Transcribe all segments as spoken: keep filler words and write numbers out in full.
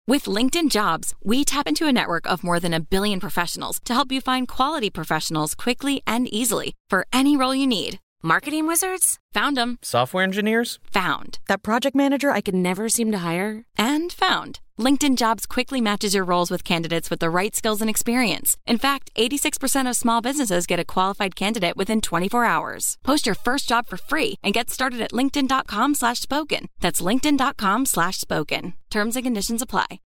With LinkedIn Jobs, we tap into a network of more than a billion professionals to help you find quality professionals quickly and easily for any role you need. Marketing wizards? Found them. Software engineers? Found. That project manager I could never seem to hire? And found. LinkedIn Jobs quickly matches your roles with candidates with the right skills and experience. In fact, eighty-six percent of small businesses get a qualified candidate within twenty-four hours. Post your first job for free and get started at linkedin.com slash spoken. That's linkedin.com slash spoken. Terms and conditions apply.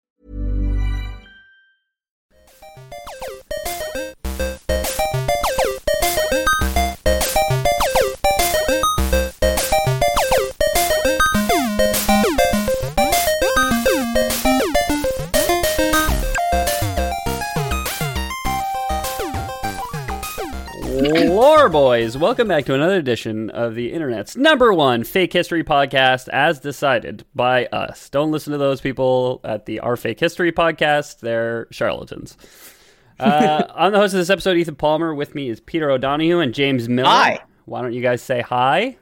Lore Boys, welcome back to another edition of the internet's number one fake history podcast, as decided by us. Don't listen to those people at the Our Fake History podcast. They're charlatans. Uh, I'm the host of this episode, Ethan Palmer. With me is Peter O'Donohue and James Miller. Hi. Why don't you guys say hi?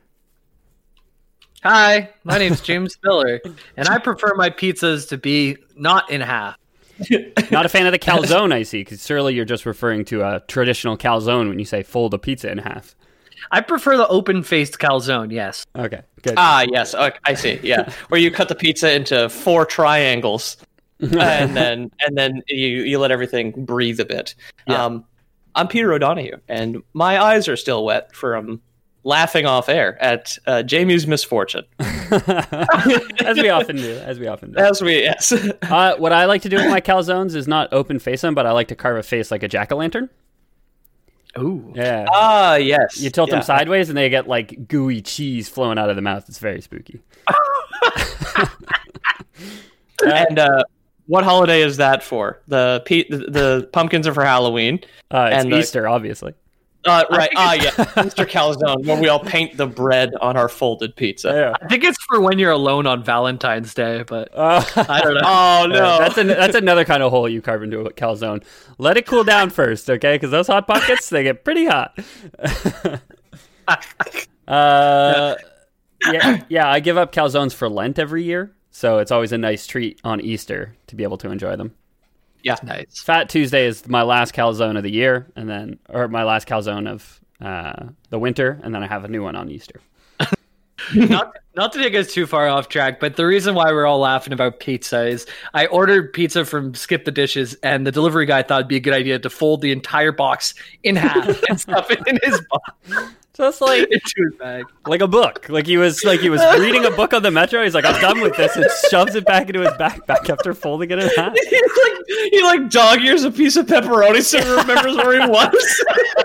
Hi, my name's James Miller, and I prefer my pizzas to be not in half. Not a fan of the calzone, I see, because surely you're just referring to a traditional calzone when you say fold a pizza in half. I prefer the open-faced calzone, yes. Okay, good. Ah, yes, okay, I see, yeah. Where you cut the pizza into four triangles, and then and then you, you let everything breathe a bit. Yeah. Um, I'm Peter O'Donohue, and my eyes are still wet from laughing off air at uh, Jamie's misfortune. As we often do, as we often do. As we, yes. uh, what I like to do with my calzones is not open face them, but I like to carve a face like a jack-o'-lantern. Ooh. Yeah. Ah, yes. You tilt yeah. them sideways, and they get like gooey cheese flowing out of the mouth. It's very spooky. And uh, what holiday is that for? The pe- the, the pumpkins are for Halloween. Uh, it's and the- Easter, obviously. Uh, right. Ah, yeah. Mister Calzone, where we all paint the bread on our folded pizza. Yeah. I think it's for when you're alone on Valentine's Day, but Uh, I don't know. Oh, no. Uh, that's an, that's another kind of hole you carve into a calzone. Let it cool down first, okay? Because those hot pockets, they get pretty hot. uh, yeah, yeah. I give up calzones for Lent every year, so it's always a nice treat on Easter to be able to enjoy them. Yeah. Nice. Fat Tuesday is my last calzone of the year, and then or my last calzone of uh, the winter, and then I have a new one on Easter. not, not to take us too far off track, but the reason why we're all laughing about pizza is I ordered pizza from Skip the Dishes, and the delivery guy thought it'd be a good idea to fold the entire box in half and stuff it in his box. Just like Into his bag. like a book, like he was like he was reading a book on the metro. He's like, I'm done with this, and shoves it back into his backpack after folding it in half. He like, he like dog ears a piece of pepperoni so he remembers where he was.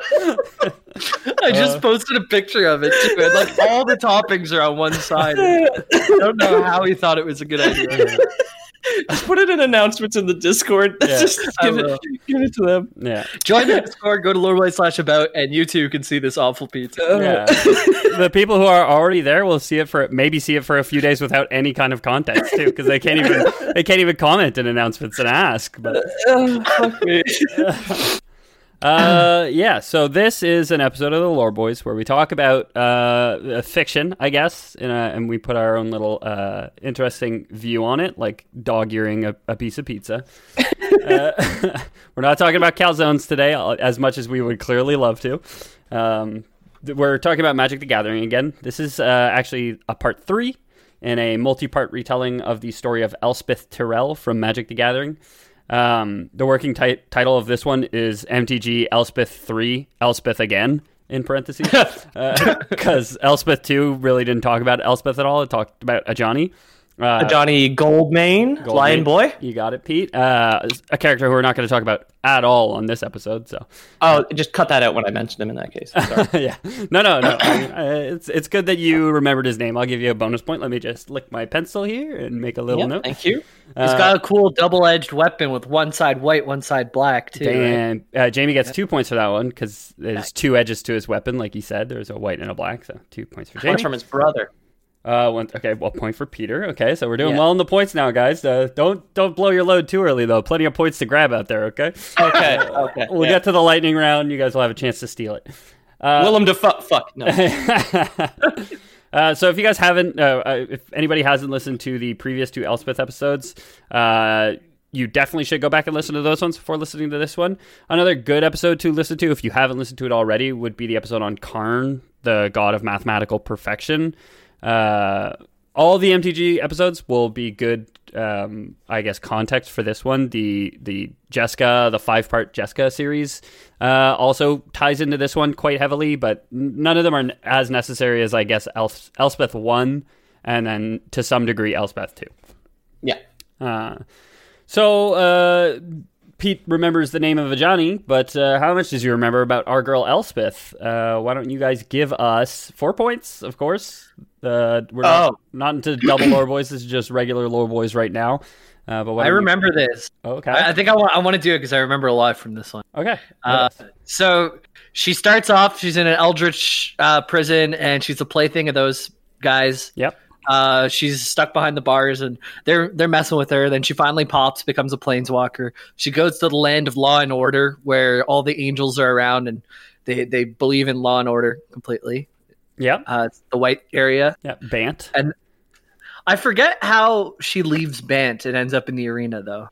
I just posted a picture of it too, and like all the toppings are on one side. I don't know how he thought it was a good idea. Just put it in announcements in the Discord. Yeah. Just give I it, will. give it to them. Yeah, Join the Discord, go to Lorelei slash about, and you too can see this awful pizza. yeah. The people who are already there will see it for maybe see it for a few days without any kind of context too, because they can't even they can't even comment in announcements and ask. But Fuck me. Uh, yeah, so this is an episode of the Lore Boys where we talk about uh, fiction, I guess, in a, and we put our own little uh, interesting view on it, like dog-earing a, a piece of pizza. uh, we're not talking about calzones today, as much as we would clearly love to. Um, we're talking about Magic the Gathering again. This is uh, actually a part three in a multi-part retelling of the story of Elspeth Tyrell from Magic the Gathering. Um, the working ti- title of this one is M T G Elspeth three, Elspeth Again, in parentheses. Because uh, Elspeth two really didn't talk about Elspeth at all. It talked about Ajani. Uh, Johnny Goldmane, Goldmane. Lion Boy. You got it, Pete. Uh, a character who we're not going to talk about at all on this episode. So, Oh, just cut that out when I mentioned him in that case. Sorry. yeah, no, no, no. I mean, uh, it's it's good that you remembered his name. I'll give you a bonus point. Let me just lick my pencil here and make a little Yeah, note. thank you. He's Uh, got a cool double-edged weapon with one side white, one side black, too. Right? And uh, Jamie gets two points for that one because there's two edges to his weapon, like he said. There's a white and a black, so two points for Jamie. Points from his brother. Uh, one, okay, well, point for Peter. Okay, so we're doing Yeah. well in the points now, guys. Uh, don't don't blow your load too early, though. Plenty of points to grab out there. Okay. Okay, okay. We'll yeah. get to the lightning round. You guys will have a chance to steal it. Uh, Willem Dafoe. Fuck, no. Uh, so if you guys haven't, uh, if anybody hasn't listened to the previous two Elspeth episodes, uh, you definitely should go back and listen to those ones before listening to this one. Another good episode to listen to, if you haven't listened to it already, would be the episode on Karn, the god of mathematical perfection. Uh, all the M T G episodes will be good, um, I guess, context for this one. The the Jeska, the five-part Jeska series uh, also ties into this one quite heavily, but none of them are as necessary as, I guess, Elf- Elspeth one, and then to some degree Elspeth two. Yeah. Uh, so, uh, Pete remembers the name of Ajani, but uh, how much does he remember about our girl Elspeth? Uh, why don't you guys give us four points, of course. Uh, we're not, Oh. not into double lore boys. This is just regular lore boys right now. Uh, but why I don't you- remember this. Okay. I, I think I want I want to do it because I remember a lot from this one. Okay. Uh, so she starts off. She's in an eldritch uh, prison, and she's a plaything of those guys. Yep. Uh, she's stuck behind the bars, and they're they're messing with her. Then she finally pops, becomes a planeswalker. She goes to the land of law and order, where all the angels are around, and they they believe in law and order completely. Yep. Uh, it's the white area. Yep. Bant. And I forget how she leaves Bant and ends up in the arena, though.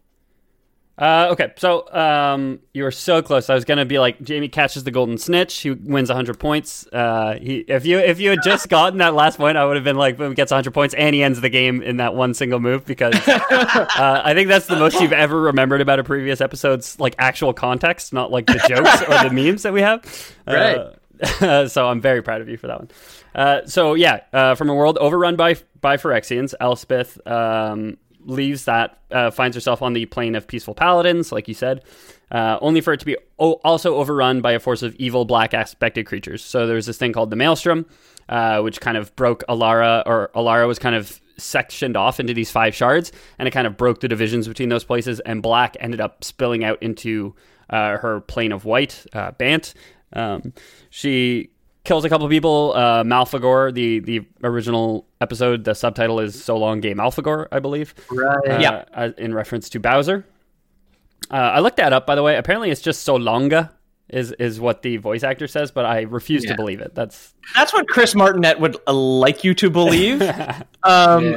Uh, okay, so um, you were so close. I was gonna be like, Jamie catches the golden snitch. He wins one hundred points. Uh, he if you if you had just gotten that last point, I would have been like, boom, gets one hundred points, and he ends the game in that one single move because uh, I think that's the most you've ever remembered about a previous episode's like actual context, not like the jokes or the memes that we have. Right. Uh, so I'm very proud of you for that one. Uh, so yeah, uh, from a world overrun by by Phyrexians, Elspeth um, leaves that, uh, finds herself on the plane of peaceful paladins, like you said, uh, only for it to be o- also overrun by a force of evil black aspected creatures. So there's this thing called the Maelstrom, uh, which kind of broke Alara, or Alara was kind of sectioned off into these five shards, and it kind of broke the divisions between those places, and black ended up spilling out into uh, her plane of white, uh, Bant. Um, she kills a couple of people. Uh, Malphagor, the, the original episode, the subtitle is So Long Gay Malphagor, I believe. Right. Uh, Yeah. uh, in reference to Bowser. Uh, I looked that up, by the way. Apparently it's just So Longa is, is what the voice actor says, but I refuse Yeah. to believe it. That's That's what Chris Martinet would uh, like you to believe. um,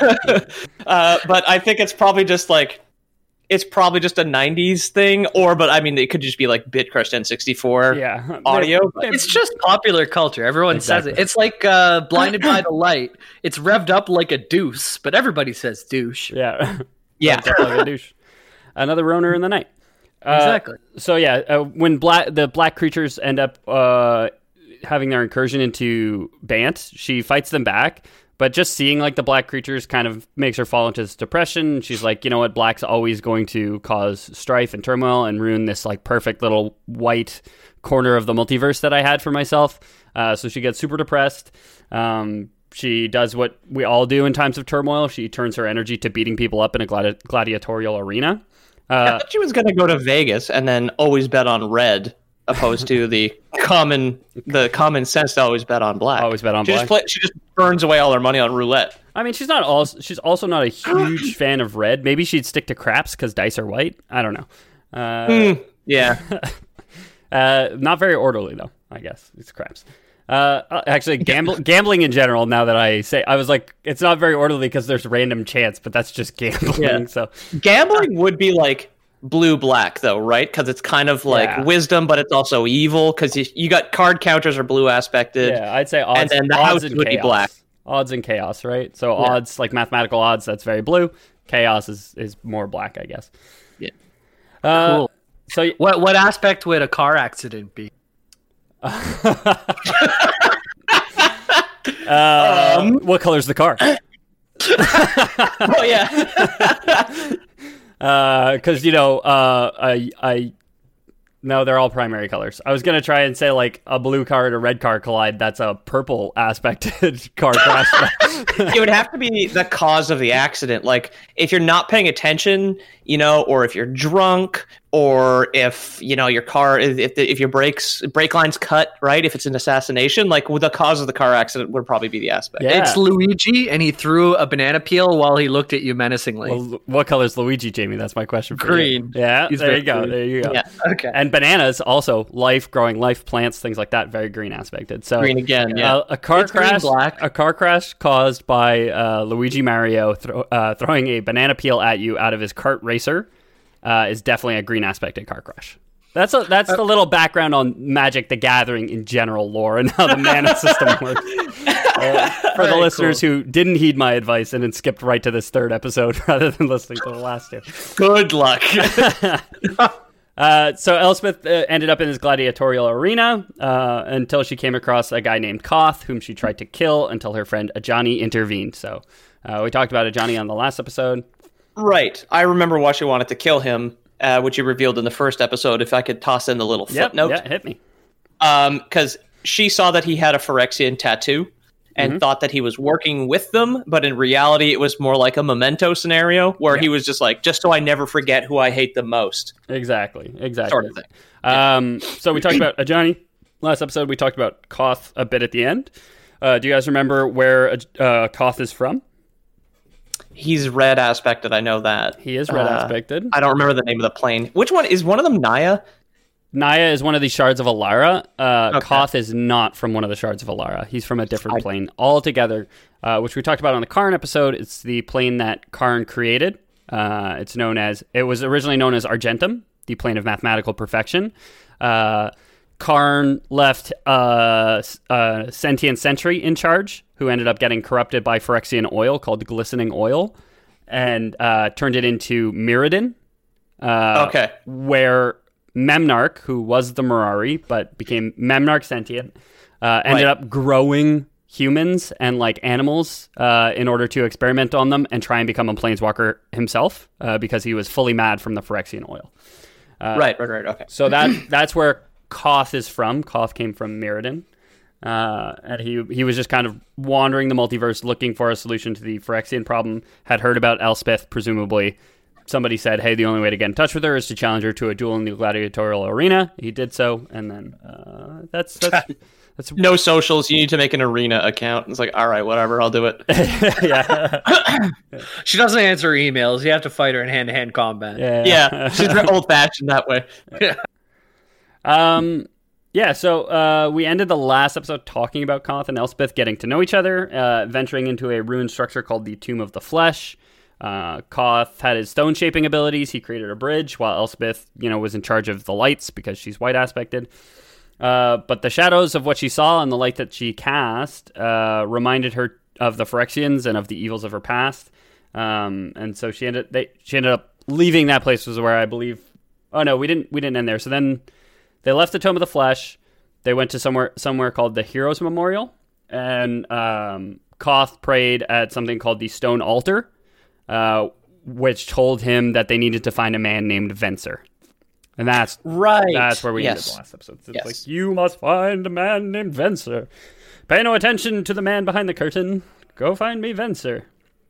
uh, but I think it's probably just like, it's probably just a nineties thing, or, but I mean, it could just be like BitCrush N sixty-four yeah. audio. They- It's just popular culture. Everyone Exactly. says it. It's like uh, Blinded by the Light. It's revved up like a deuce, but everybody says douche. Yeah. Yeah. That's like a douche. Another Roner in the night. Uh, Exactly. So yeah, uh, when black the black creatures end up uh, having their incursion into Bant, she fights them back. But just seeing like the black creatures kind of makes her fall into this depression. She's like, you know what, black's always going to cause strife and turmoil and ruin this like perfect little white corner of the multiverse that I had for myself. Uh, so she gets super depressed. Um, she does what we all do in times of turmoil. She turns her energy to beating people up in a gladi- gladiatorial arena. I Uh, thought she was going to go to Vegas and then always bet on red, opposed to the common the common sense to always bet on black. Always bet on she black. Just play, she just burns away all her money on roulette. I mean, she's not all. She's also not a huge fan of red. Maybe she'd stick to craps because dice are white. I don't know. Uh, Hmm, yeah. uh, not very orderly though. I guess it's craps. Uh, actually, gamble, gambling in general. Now that I say, I was like, it's not very orderly because there's random chance, but that's just gambling. Yeah. So Gambling would be like blue black though, right? Because it's kind of like Yeah. wisdom, but it's also evil because you, you got card counters are blue aspected. yeah, I'd say odds. And then the odds house and would be chaos. black. Odds and chaos, right? So odds, like mathematical odds, that's very blue. Chaos is is more black, I guess. Yeah. Uh, Cool. So What what aspect would a car accident be? Uh, Um, what color's the car? Oh yeah. Because you know, uh, I, I, no, they're all primary colors. I was gonna try and say like a blue car and a red car collide. That's a purple aspected car crash. It would have to be the cause of the accident. Like if you're not paying attention, you know, or if you're drunk, or if you know your car, if the, if your brakes brake line's cut, right? If it's an assassination, like well, the cause of the car accident would probably be the aspect. Yeah. It's Luigi, and he threw a banana peel while he looked at you menacingly. Well, what color is Luigi, Jamie? That's my question for Green. you. Yeah, He's there very you go. green. There you go. Yeah. Okay. And bananas also life, growing life, plants, things like that. Very green aspected. So Green again, yeah. uh, a car It's green, crash. black. A car crash caused by uh, Luigi Mario thro- uh, throwing a banana peel at you out of his kart racer uh, is definitely a green aspected car crash. That's a, that's the little background on Magic the Gathering in general lore and how the mana system works. Uh, for the Very listeners cool. who didn't heed my advice and then skipped right to this third episode rather than listening to the last two. Good luck. Uh, so Elspeth uh, ended up in this gladiatorial arena uh, until she came across a guy named Koth, whom she tried to kill until her friend Ajani intervened. So uh, we talked about Ajani on the last episode. Right. I remember why she wanted to kill him, uh, which you revealed in the first episode. If I could toss in the little Yep, footnote. yeah, hit me. Because um, she saw that he had a Phyrexian tattoo and Mhm. thought that he was working with them, but in reality, it was more like a Memento scenario where he was just like, just so I never forget who I hate the most, Exactly, exactly. sort of thing. Um, so we talked about Ajani last episode. We talked about Koth a bit at the end. Uh, do you guys remember where uh, Koth is from? He's red aspected, I know that. He is red Uh, aspected. I don't remember the name of the plane. Which one? Is one of them Naya? Naya is one of the shards of Alara. Uh, Okay. Koth is not from one of the shards of Alara. He's from a different plane altogether, uh, which we talked about on the Karn episode. It's the plane that Karn created. Uh, it's known as, it was originally known as Argentum, the plane of mathematical perfection. Uh, Karn left uh, a sentient sentry in charge, who ended up getting corrupted by Phyrexian oil called glistening oil, and uh, turned it into Mirrodin. Uh, Okay. Where Memnarch, who was the Mirari, but became Memnarch sentient, uh, ended Right. up growing humans and like animals uh, in order to experiment on them and try and become a planeswalker himself uh, because he was fully mad from the Phyrexian oil. Uh, right, right, right. Okay. So that that's where Koth is from. Koth came from Mirrodin. Uh, and he he was just kind of wandering the multiverse looking for a solution to the Phyrexian problem, had heard about Elspeth, presumably. Somebody said, hey, the only way to get in touch with her is to challenge her to a duel in the gladiatorial arena. He did so, and then uh, that's that's that's No socials. You need to make an arena account. It's like, all right, whatever. I'll do it. yeah. She doesn't answer emails. You have to fight her in hand-to-hand combat. yeah. Yeah, she's old fashioned that way. Um, yeah, so uh, we ended the last episode talking about Koth and Elspeth getting to know each other, uh, venturing into a ruined structure called the Tomb of the Flesh. Uh, Koth had his stone shaping abilities. He created a bridge, while Elspeth, you know, was in charge of the lights because she's white aspected. Uh, but the shadows of what she saw and the light that she cast uh, reminded her of the Phyrexians and of the evils of her past. Um, and so she ended they she ended up leaving that place, was where I believe. Oh no, we didn't we didn't end there. So then they left the Tome of the Flesh. They went to somewhere somewhere called the Heroes Memorial, and um, Koth prayed at something called the Stone Altar, uh, which told him that they needed to find a man named Venser. And that's Right. that's where we yes. ended the last episode. It's Yes. like, you must find a man named Venser. Pay no attention to the man behind the curtain. Go find me Venser.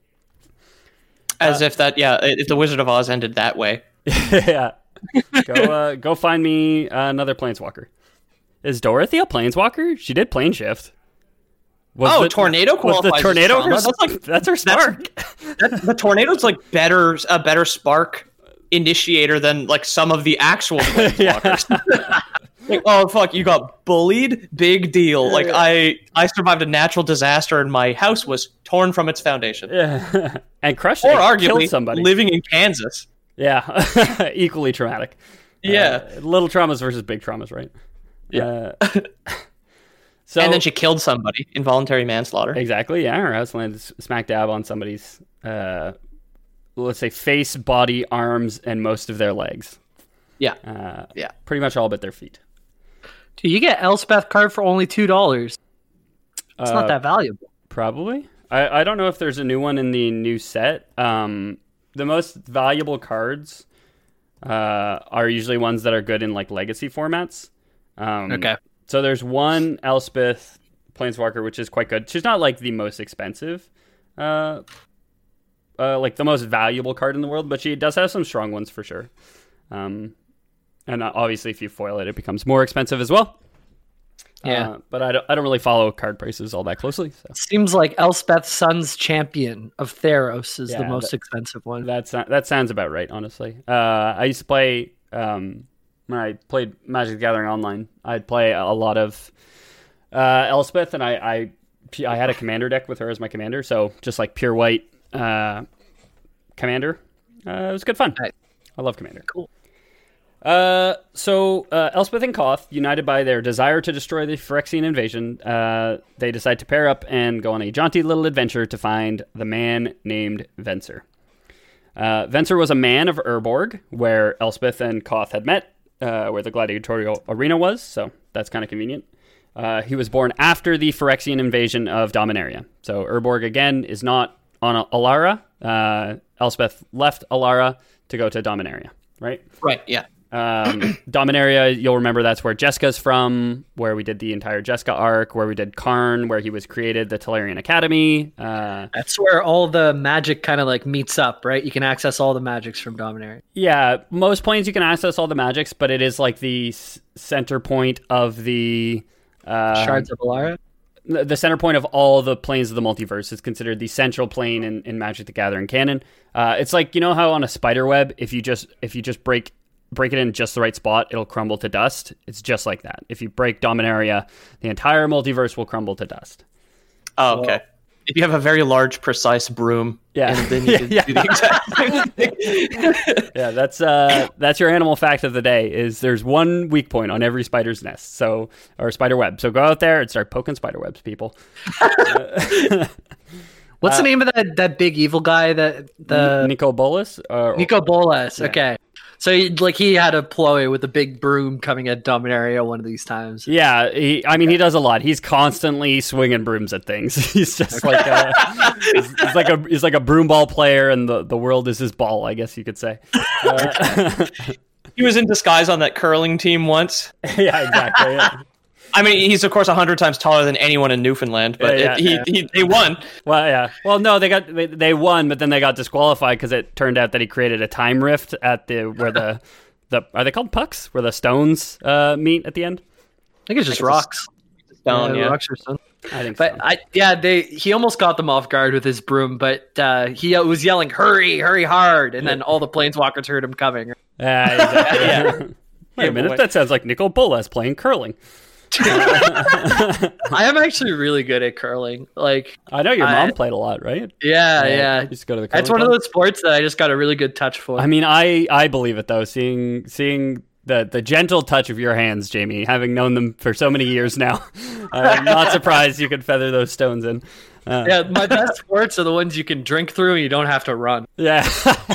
As if that, yeah, if the Wizard of Oz ended that way. yeah. Go uh, go find me uh, another planeswalker. Is Dorothy a planeswalker? She did plane shift. Was Oh, the, tornado was the qualifies as tornado trauma. her, That's like- that's her spark. That, the tornado's like better, a better spark initiator than like some of the actual planeswalkers. Like, oh fuck, you got bullied? Big deal. Like I, I survived a natural disaster and my house was torn from its foundation. Yeah. and crushed Or it, arguably killed somebody. living in Kansas. Yeah, equally traumatic. Yeah. Uh, little traumas versus big traumas, right? Yeah. Uh, so And then she killed somebody. Involuntary manslaughter. exactly, yeah. Her house landed smack dab on somebody's, uh, let's say, face, body, arms, and most of their legs. Yeah. Uh, Yeah. pretty much all but their feet. Dude, you get Elspeth card for only two dollars. It's Uh, not that valuable. Probably. I, I don't know if there's a new one in the new set. Um, the most valuable cards uh, are usually ones that are good in like legacy formats. Um, Okay. So there's one Elspeth Planeswalker, which is quite good. She's not like the most expensive, uh, uh, like the most valuable card in the world, but she does have some strong ones for sure. Um, and obviously if you foil it, it becomes more expensive as well. Yeah, uh, but I don't, I don't really follow card prices all that closely. So. Seems like Elspeth Sun's Champion of Theros is Yeah, the most that- expensive one. That's that sounds about right, honestly. Uh, I used to play um, when I played Magic the Gathering online. I'd play a lot of uh, Elspeth, and I, I I had a commander deck with her as my commander, so just like pure white uh, commander. Uh, it was good fun. Right. I love commander. Cool. Uh, so uh, Elspeth and Koth, united by their desire to destroy the Phyrexian invasion, uh, they decide to pair up and go on a jaunty little adventure to find the man named Venser. Uh, Venser was a man of Urborg, where Elspeth and Koth had met, uh, where the gladiatorial arena was, so that's kind of convenient. Uh, he was born after the Phyrexian invasion of Dominaria. So Urborg, again, is not on Alara. Uh, Elspeth left Alara to go to Dominaria, right? Right, yeah. Um, Dominaria, you'll remember that's where Jessica's from, where we did the entire Jessica arc, where we did Karn, where he was created, the Tolarian Academy. Uh, That's where all the magic kind of like meets up, right? You can access all the magics from Dominaria. yeah, most planes you can access all the magics, but it is like the s- center point of the... Uh, Shards of Alara. the the center point of all the planes of the multiverse is considered the central plane in, in Magic the Gathering canon. Uh, it's like, you know how on a spider web, if you just if you just break break it in just the right spot, it'll crumble to dust. It's just like that. If you break Dominaria, the entire multiverse will crumble to dust. Oh, okay. If you have a very large, precise broom, Yeah. and then you can Yeah. do the exact same thing. Yeah, that's uh that's your animal fact of the day. Is there's one weak point on every spider's nest, so or spider web. So go out there and start poking spider webs, people. What's Uh, the name of that that big evil guy that the Nico Bolas. Uh, Nico Bolas? Yeah. Okay, so he, like he had a ploy with a big broom coming at Dominaria one of these times. Yeah, he, I mean, he does a lot. He's constantly swinging brooms at things. He's just like a, he's, he's like a he's like a broom ball player, and the, the world is his ball, I guess you could say. Uh, He was in disguise on that curling team once. yeah, exactly. Yeah. I mean, he's of course a hundred times taller than anyone in Newfoundland, but Yeah, it, yeah, he, he they won. Well, yeah. Well, no, they got they, they won, but then they got disqualified because it turned out that he created a time rift at the where the the are they called pucks where the stones uh, meet at the end. I think it's just Like it's a rocks. Stone, yeah. rocks or something. I think But so. I, yeah, they he almost got them off guard with his broom, but uh, he was yelling, "Hurry, hurry hard!" And then all the planeswalkers heard him coming. Yeah, exactly. Yeah. Wait a minute, that sounds like Nico Bolas playing curling. I am actually really good at curling. Like, I know your I- mom played a lot, right? yeah, yeah. You used to go to the It's curling one of club? those sports that I just got a really good touch for. I mean, I, I believe it though. Seeing seeing the the gentle touch of your hands, Jamie, having known them for so many years now, I'm not surprised you could feather those stones in. Uh, yeah, my best sports are the ones you can drink through and you don't have to run. yeah.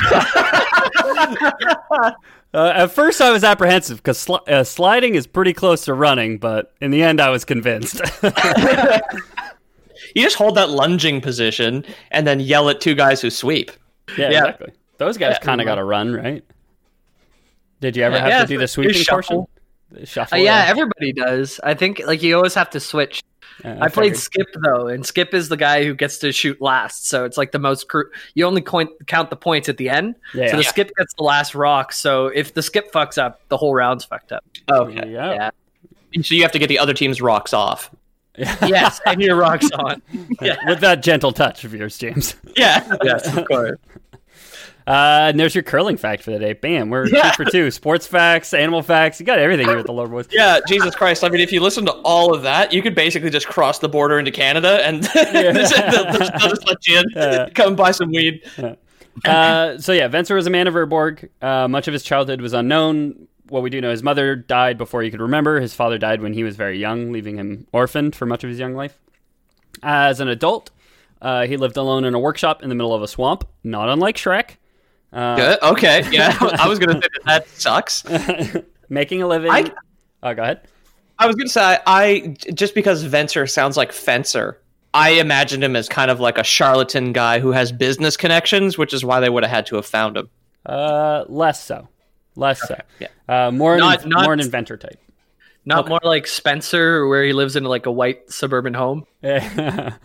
Uh, at first, I was apprehensive because sli- uh, sliding is pretty close to running, but in the end, I was convinced. You just hold that lunging position and then yell at two guys who sweep. yeah, Yeah. exactly. Those guys Yeah. kind of got to run, right? Did you ever Yeah. have Yeah, to do the you sweeping shuffle. portion? The Uh, Shuffle. yeah, everybody does. I think like you always have to switch. Yeah, I played figured. Skip though, and Skip is the guy who gets to shoot last. So it's like the most. Cru- you only coin- count the points at the end. Yeah. So the Yeah. Skip gets the last rock. So if the Skip fucks up, the whole round's fucked up. Okay. Yeah. Yeah. So you have to get the other team's rocks off. Yes, and your rock's on. Yeah. With that gentle touch of yours, James. Yeah. Yes, of course. Uh, and there's your curling fact for the day. Bam, we're Yeah. two for two. Sports facts, animal facts. You got everything here at the Lord Boys. Yeah, Jesus Christ. I mean, if you listen to all of that, you could basically just cross the border into Canada and they'll, they'll just let you in. Yeah. Come buy some weed. Uh, so yeah, Venser was a man of Urborg. Uh, much of his childhood was unknown. What we do know, his mother died before he could remember. His father died when he was very young, leaving him orphaned for much of his young life. As an adult, uh, he lived alone in a workshop in the middle of a swamp, not unlike Shrek. Uh, Good. Okay. Yeah. I was going to say that that sucks. making a living. I- Oh, go ahead. I was going to say, I just because Venser sounds like Fencer, I imagined him as kind of like a charlatan guy who has business connections, which is why they would have had to have found him. Uh, less so. Less so. Yeah. Uh, more, an, Not- not- more an inventor type. Not more like Spencer, where he lives in like a white suburban home.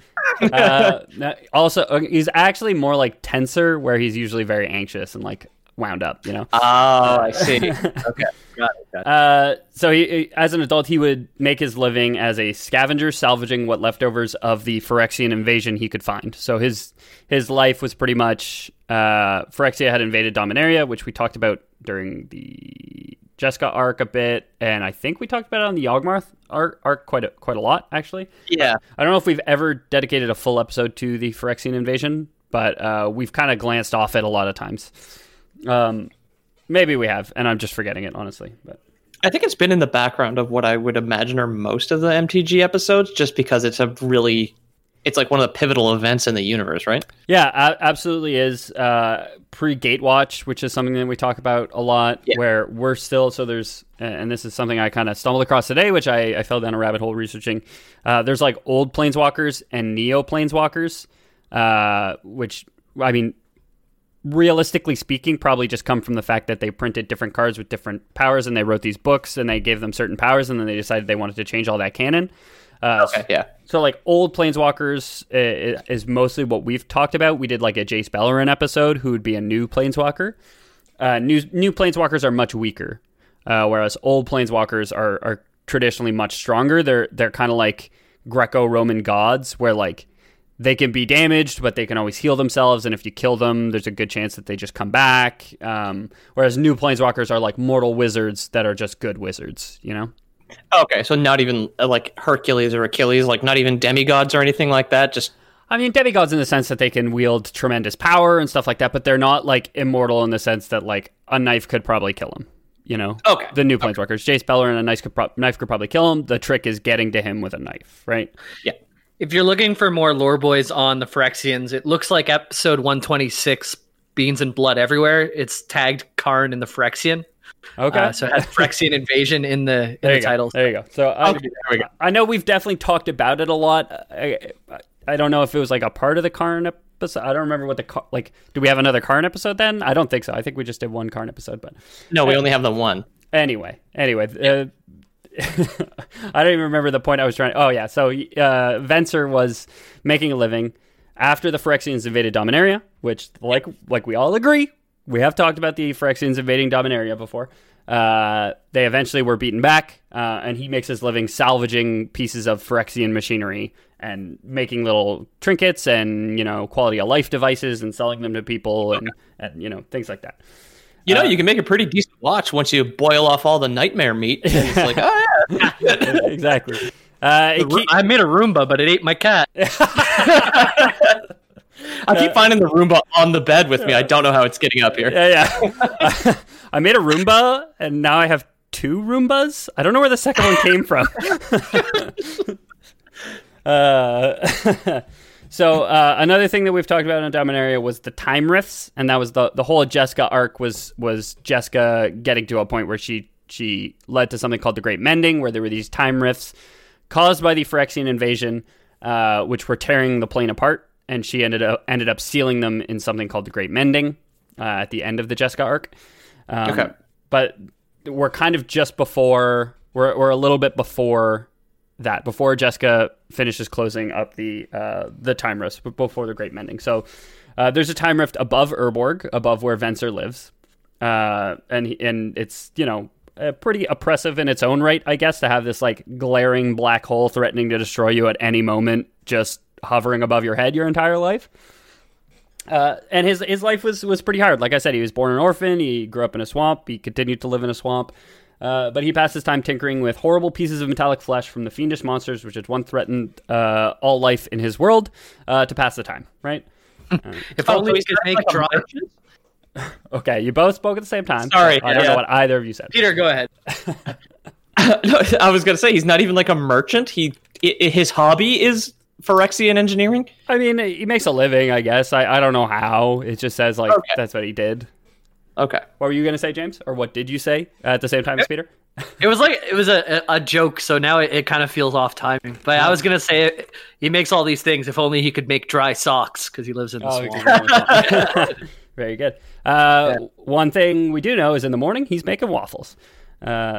uh, no, also, uh, he's actually more like Tensor, where he's usually very anxious and like wound up, you know? Oh, I see. Okay. Got it, got it. Uh, so he, he- as an adult, he would make his living as a scavenger, salvaging what leftovers of the Phyrexian invasion he could find. So his his life was pretty much uh, Phyrexia had invaded Dominaria, which we talked about during the Jessica arc a bit, and I think we talked about it on the Yawgmoth arc, arc quite a, quite a lot, actually. Yeah. I don't know if we've ever dedicated a full episode to the Phyrexian invasion, but uh, we've kind of glanced off it a lot of times. Um, maybe we have, and I'm just forgetting it, honestly. But I think it's been in the background of what I would imagine are most of the M T G episodes, just because it's a really, it's like one of the pivotal events in the universe, right? yeah, a- absolutely is. Uh, pre-Gatewatch, which is something that we talk about a lot, Yeah. where we're still, so there's, and this is something I kind of stumbled across today, which I, I fell down a rabbit hole researching. Uh, there's like old Planeswalkers and Neo Planeswalkers, uh, which, I mean, realistically speaking, probably just come from the fact that they printed different cards with different powers, and they wrote these books, and they gave them certain powers, and then they decided they wanted to change all that canon. Uh, Okay. Yeah. So, like, old Planeswalkers uh, is mostly what we've talked about. We did, like, a Jace Beleren episode, who would be a new Planeswalker. Uh, new new Planeswalkers are much weaker, uh, whereas old Planeswalkers are, are traditionally much stronger. They're they're kind of like Greco-Roman gods, where, like, they can be damaged, but they can always heal themselves, and if you kill them, there's a good chance that they just come back. Um, whereas new Planeswalkers are like mortal wizards that are just good wizards, you know? Okay. So not even uh, like Hercules or Achilles, like not even demigods or anything like that. Just I mean, demigods in the sense that they can wield tremendous power and stuff like that, but they're not, like, immortal in the sense that, like, a knife could probably kill them, you know? Okay. The new Planeswalkers. Jace Beleren, a knife could, pro- knife could probably kill him. The trick is getting to him with a knife, right? yeah. If you're looking for more lore boys on the Phyrexians, it looks like episode one twenty-six, Beans and Blood Everywhere. It's tagged Karn in the Phyrexian. Okay. Uh, so it has Phyrexian invasion in the, in there the you title. go. There you go. So I, Okay, there we go. I know we've definitely talked about it a lot. I, I don't know if it was like a part of the Karn episode. I don't remember what the Kar- like. Do we have another Karn episode then? I don't think so. I think we just did one Karn episode. But No, we only have the one. anyway, anyway, uh, I don't even remember the point I was trying. Oh yeah, so uh, Venser was making a living after the Phyrexians invaded Dominaria, which, like like we all agree, we have talked about the Phyrexians invading Dominaria before. Uh, they eventually were beaten back, uh, and he makes his living salvaging pieces of Phyrexian machinery and making little trinkets and, you know, quality of life devices and selling them to people and, and you know, things like that. You know, Uh, you can make a pretty decent watch once you boil off all the nightmare meat. And it's like, oh yeah. Exactly. Uh, it keep- I made a Roomba, but it ate my cat. I keep finding the Roomba on the bed with me. I don't know how it's getting up here. yeah, yeah. I made a Roomba, and now I have two Roombas. I don't know where the second one came from. uh, so uh, another thing that we've talked about in Dominaria was the time rifts, and that was the the whole Jessica arc was was Jessica getting to a point where she she led to something called the Great Mending, where there were these time rifts caused by the Phyrexian invasion, uh, which were tearing the plane apart, and she ended up ended up sealing them in something called the Great Mending uh, at the end of the Jessica arc. Um, Okay. But we're kind of just before, we're, we're a little bit before that, before Jessica finishes closing up the uh, the time rifts, but before the Great Mending. So uh, there's a time rift above Urborg, above where Venser lives. Uh, and and it's, you know, uh, pretty oppressive in its own right, I guess, to have this like glaring black hole threatening to destroy you at any moment, just hovering above your head your entire life. Uh, and his his life was, was pretty hard. Like I said, he was born an orphan. He grew up in a swamp. He continued to live in a swamp. Uh, but he passed his time tinkering with horrible pieces of metallic flesh from the fiendish monsters, which had once threatened uh, all life in his world, uh, to pass the time, right? If Oh, only so we he's could not make like a dry. merchant? Okay, you both spoke at the same time. Sorry, I don't yeah. know what either of you said. Peter, go ahead. No, I was gonna say he's not even like a merchant. He I- I- his hobby is Phyrexian engineering. I mean, he makes a living, I guess. I, I don't know how. It just says, like, Okay. that's what he did. Okay. What were you going to say, James? Or what did you say at the same time as Peter? It was like it was a, a, a joke, so now it, it kind of feels off timing. But I was gonna say it, he makes all these things. If only he could make dry socks, because he lives in the Oh, swamp. very good. Uh, One thing we do know is in the morning, he's making waffles. Uh,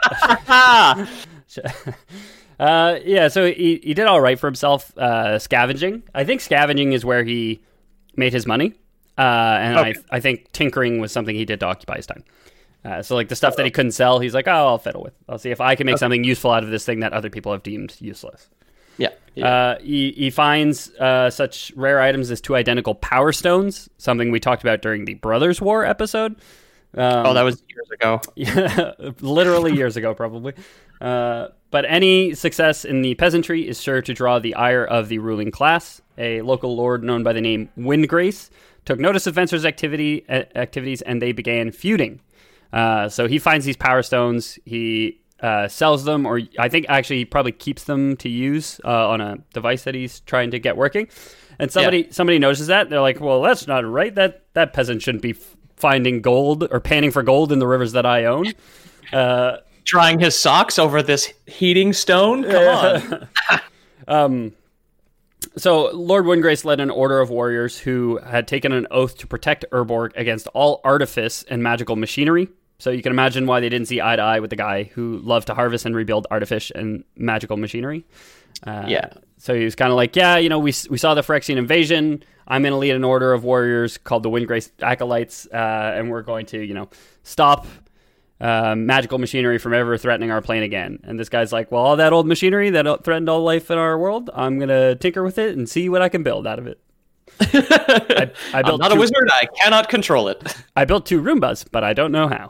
uh, yeah, so he, he did all right for himself uh, scavenging. I think scavenging is where he made his money. uh, and Okay. I I think tinkering was something he did to occupy his time. Uh, so like the stuff that he couldn't sell, he's like, oh, I'll fiddle with. I'll see if I can make something useful out of this thing that other people have deemed useless. Yeah. yeah. Uh, he, he finds uh, such rare items as two identical power stones, something we talked about during the Brothers War episode. Um, oh, that was years ago. Yeah, literally years ago, probably. Uh, but any success in the peasantry is sure to draw the ire of the ruling class. A local lord known by the name Windgrace took notice of Venser's activity uh, activities, and they began feuding. Uh, so he finds these power stones, he uh, sells them, or I think actually he probably keeps them to use uh, on a device that he's trying to get working. And somebody yeah. somebody notices that. They're like, well, that's not right. That that peasant shouldn't be f- finding gold or panning for gold in the rivers that I own. Uh, Drying his socks over this heating stone? Come on. um, so Lord Windgrace led an order of warriors who had taken an oath to protect Urborg against all artifice and magical machinery. So you can imagine why they didn't see eye to eye with the guy who loved to harvest and rebuild artifice and magical machinery. Uh, yeah. So he was kind of like, yeah, you know, we we saw the Phyrexian invasion. I'm going to lead an order of warriors called the Windgrace Acolytes, uh, and we're going to, you know, stop uh, magical machinery from ever threatening our plane again. And this guy's like, well, all that old machinery that threatened all life in our world, I'm going to tinker with it and see what I can build out of it. I, I built I'm not two, a wizard. I cannot control it. I built two Roombas, but I don't know how.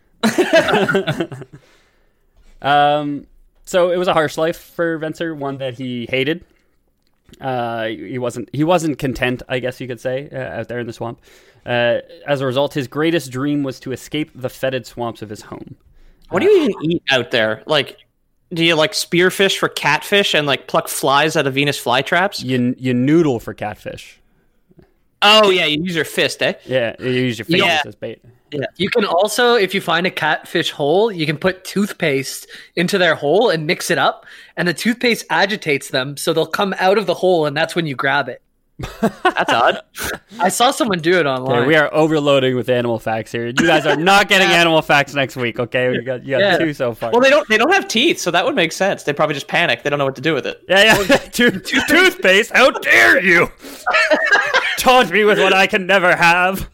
um, so it was a harsh life for Venser, one that he hated. Uh, he wasn't he wasn't content, I guess you could say, uh, out there in the swamp. Uh, as a result, his greatest dream was to escape the fetid swamps of his home. What do you even eat out there? Like, do you like spearfish for catfish and like pluck flies out of Venus flytraps? You you noodle for catfish. Oh yeah, you use your fist, eh? Yeah, you use your face Yeah. as bait. Yeah. You can also, if you find a catfish hole, you can put toothpaste into their hole and mix it up, and the toothpaste agitates them, so they'll come out of the hole, and that's when you grab it. That's odd. I saw someone do it online. Okay, we are overloading with animal facts here. You guys are not getting animal facts next week, okay? You got you got Yeah. two so far. Well, they don't they don't have teeth, so that would make sense. They probably just panic. They don't know what to do with it. yeah, yeah. Tooth- toothpaste. How dare you? Taunt me with what I can never have.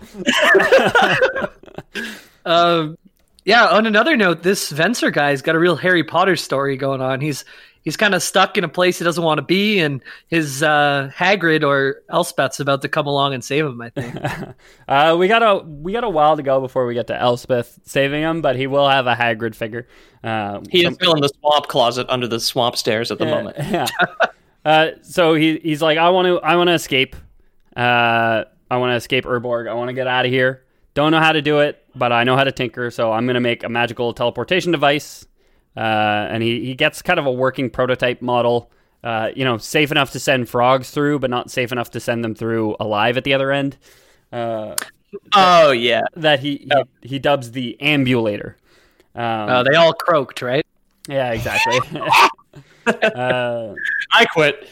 Um, yeah, on another note, this Venser guy's got a real Harry Potter story going on. He's he's kind of stuck in a place he doesn't want to be, and his uh, Hagrid or Elspeth's about to come along and save him, I think. Uh, we got a we got a while to go before we get to Elspeth saving him, but he will have a Hagrid figure. Uh, He some- is still in the swamp closet under the swamp stairs at the yeah, moment. Yeah. uh, so he he's like, I want to I want to escape. Uh, I want to escape Urborg. I want to get out of here. Don't know how to do it, but I know how to tinker, so I'm going to make a magical teleportation device. Uh, and he, he gets kind of a working prototype model, uh, you know, safe enough to send frogs through, but not safe enough to send them through alive at the other end. Uh, Oh yeah. that he, he, he dubs the ambulator. Um, Uh, they all croaked, right? yeah, exactly. uh, I quit.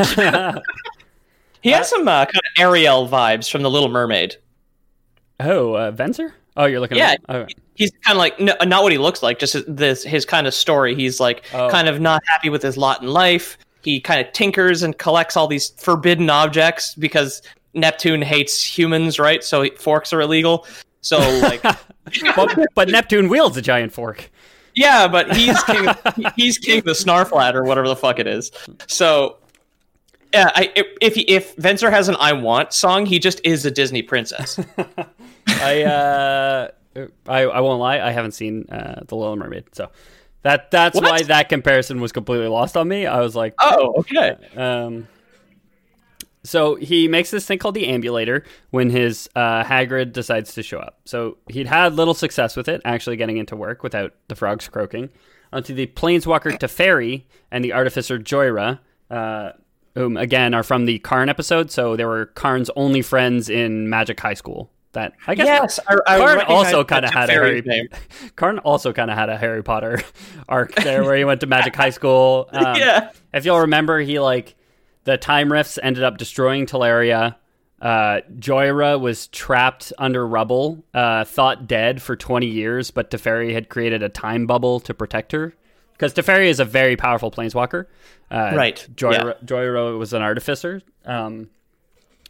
He has some uh, kind of Ariel vibes from The Little Mermaid. oh, uh, Venser? Oh, you're looking Yeah, at oh. he's kind of like no, not what he looks like, just his, this his kind of story. He's like Oh. kind of not happy with his lot in life. He kind of tinkers and collects all these forbidden objects because Neptune hates humans, right? So forks are illegal. So like, but, but Neptune wields a giant fork. yeah, but he's king. He's king of the Snarflat or whatever the fuck it is. So. Yeah, I, if if Venser has an "I Want" song, he just is a Disney princess. I, uh, I I won't lie, I haven't seen uh, The Little Mermaid, so that that's What? why that comparison was completely lost on me. I was like, Oh, okay. um. So he makes this thing called the ambulator when his uh, Hagrid decides to show up. So he'd had little success with it, actually getting into work without the frogs croaking. Onto the planeswalker Teferi and the artificer Joyra. Uh, Whom again are from the Karn episode, so they were Karn's only friends in Magic High School. That I guess Yes, I, I Karn recognize also that kind of had a Teferi's Harry name. Karn also kind of had a Harry Potter arc there, where he went to Magic High School. Um, Yeah. if you'll remember, he like the time rifts ended up destroying Teleria. Uh, Joyra was trapped under rubble, uh, thought dead for twenty years, but Teferi had created a time bubble to protect her. Because Teferi is a very powerful planeswalker. Uh, Right, Joyra, yeah. Joyra was an artificer. Um,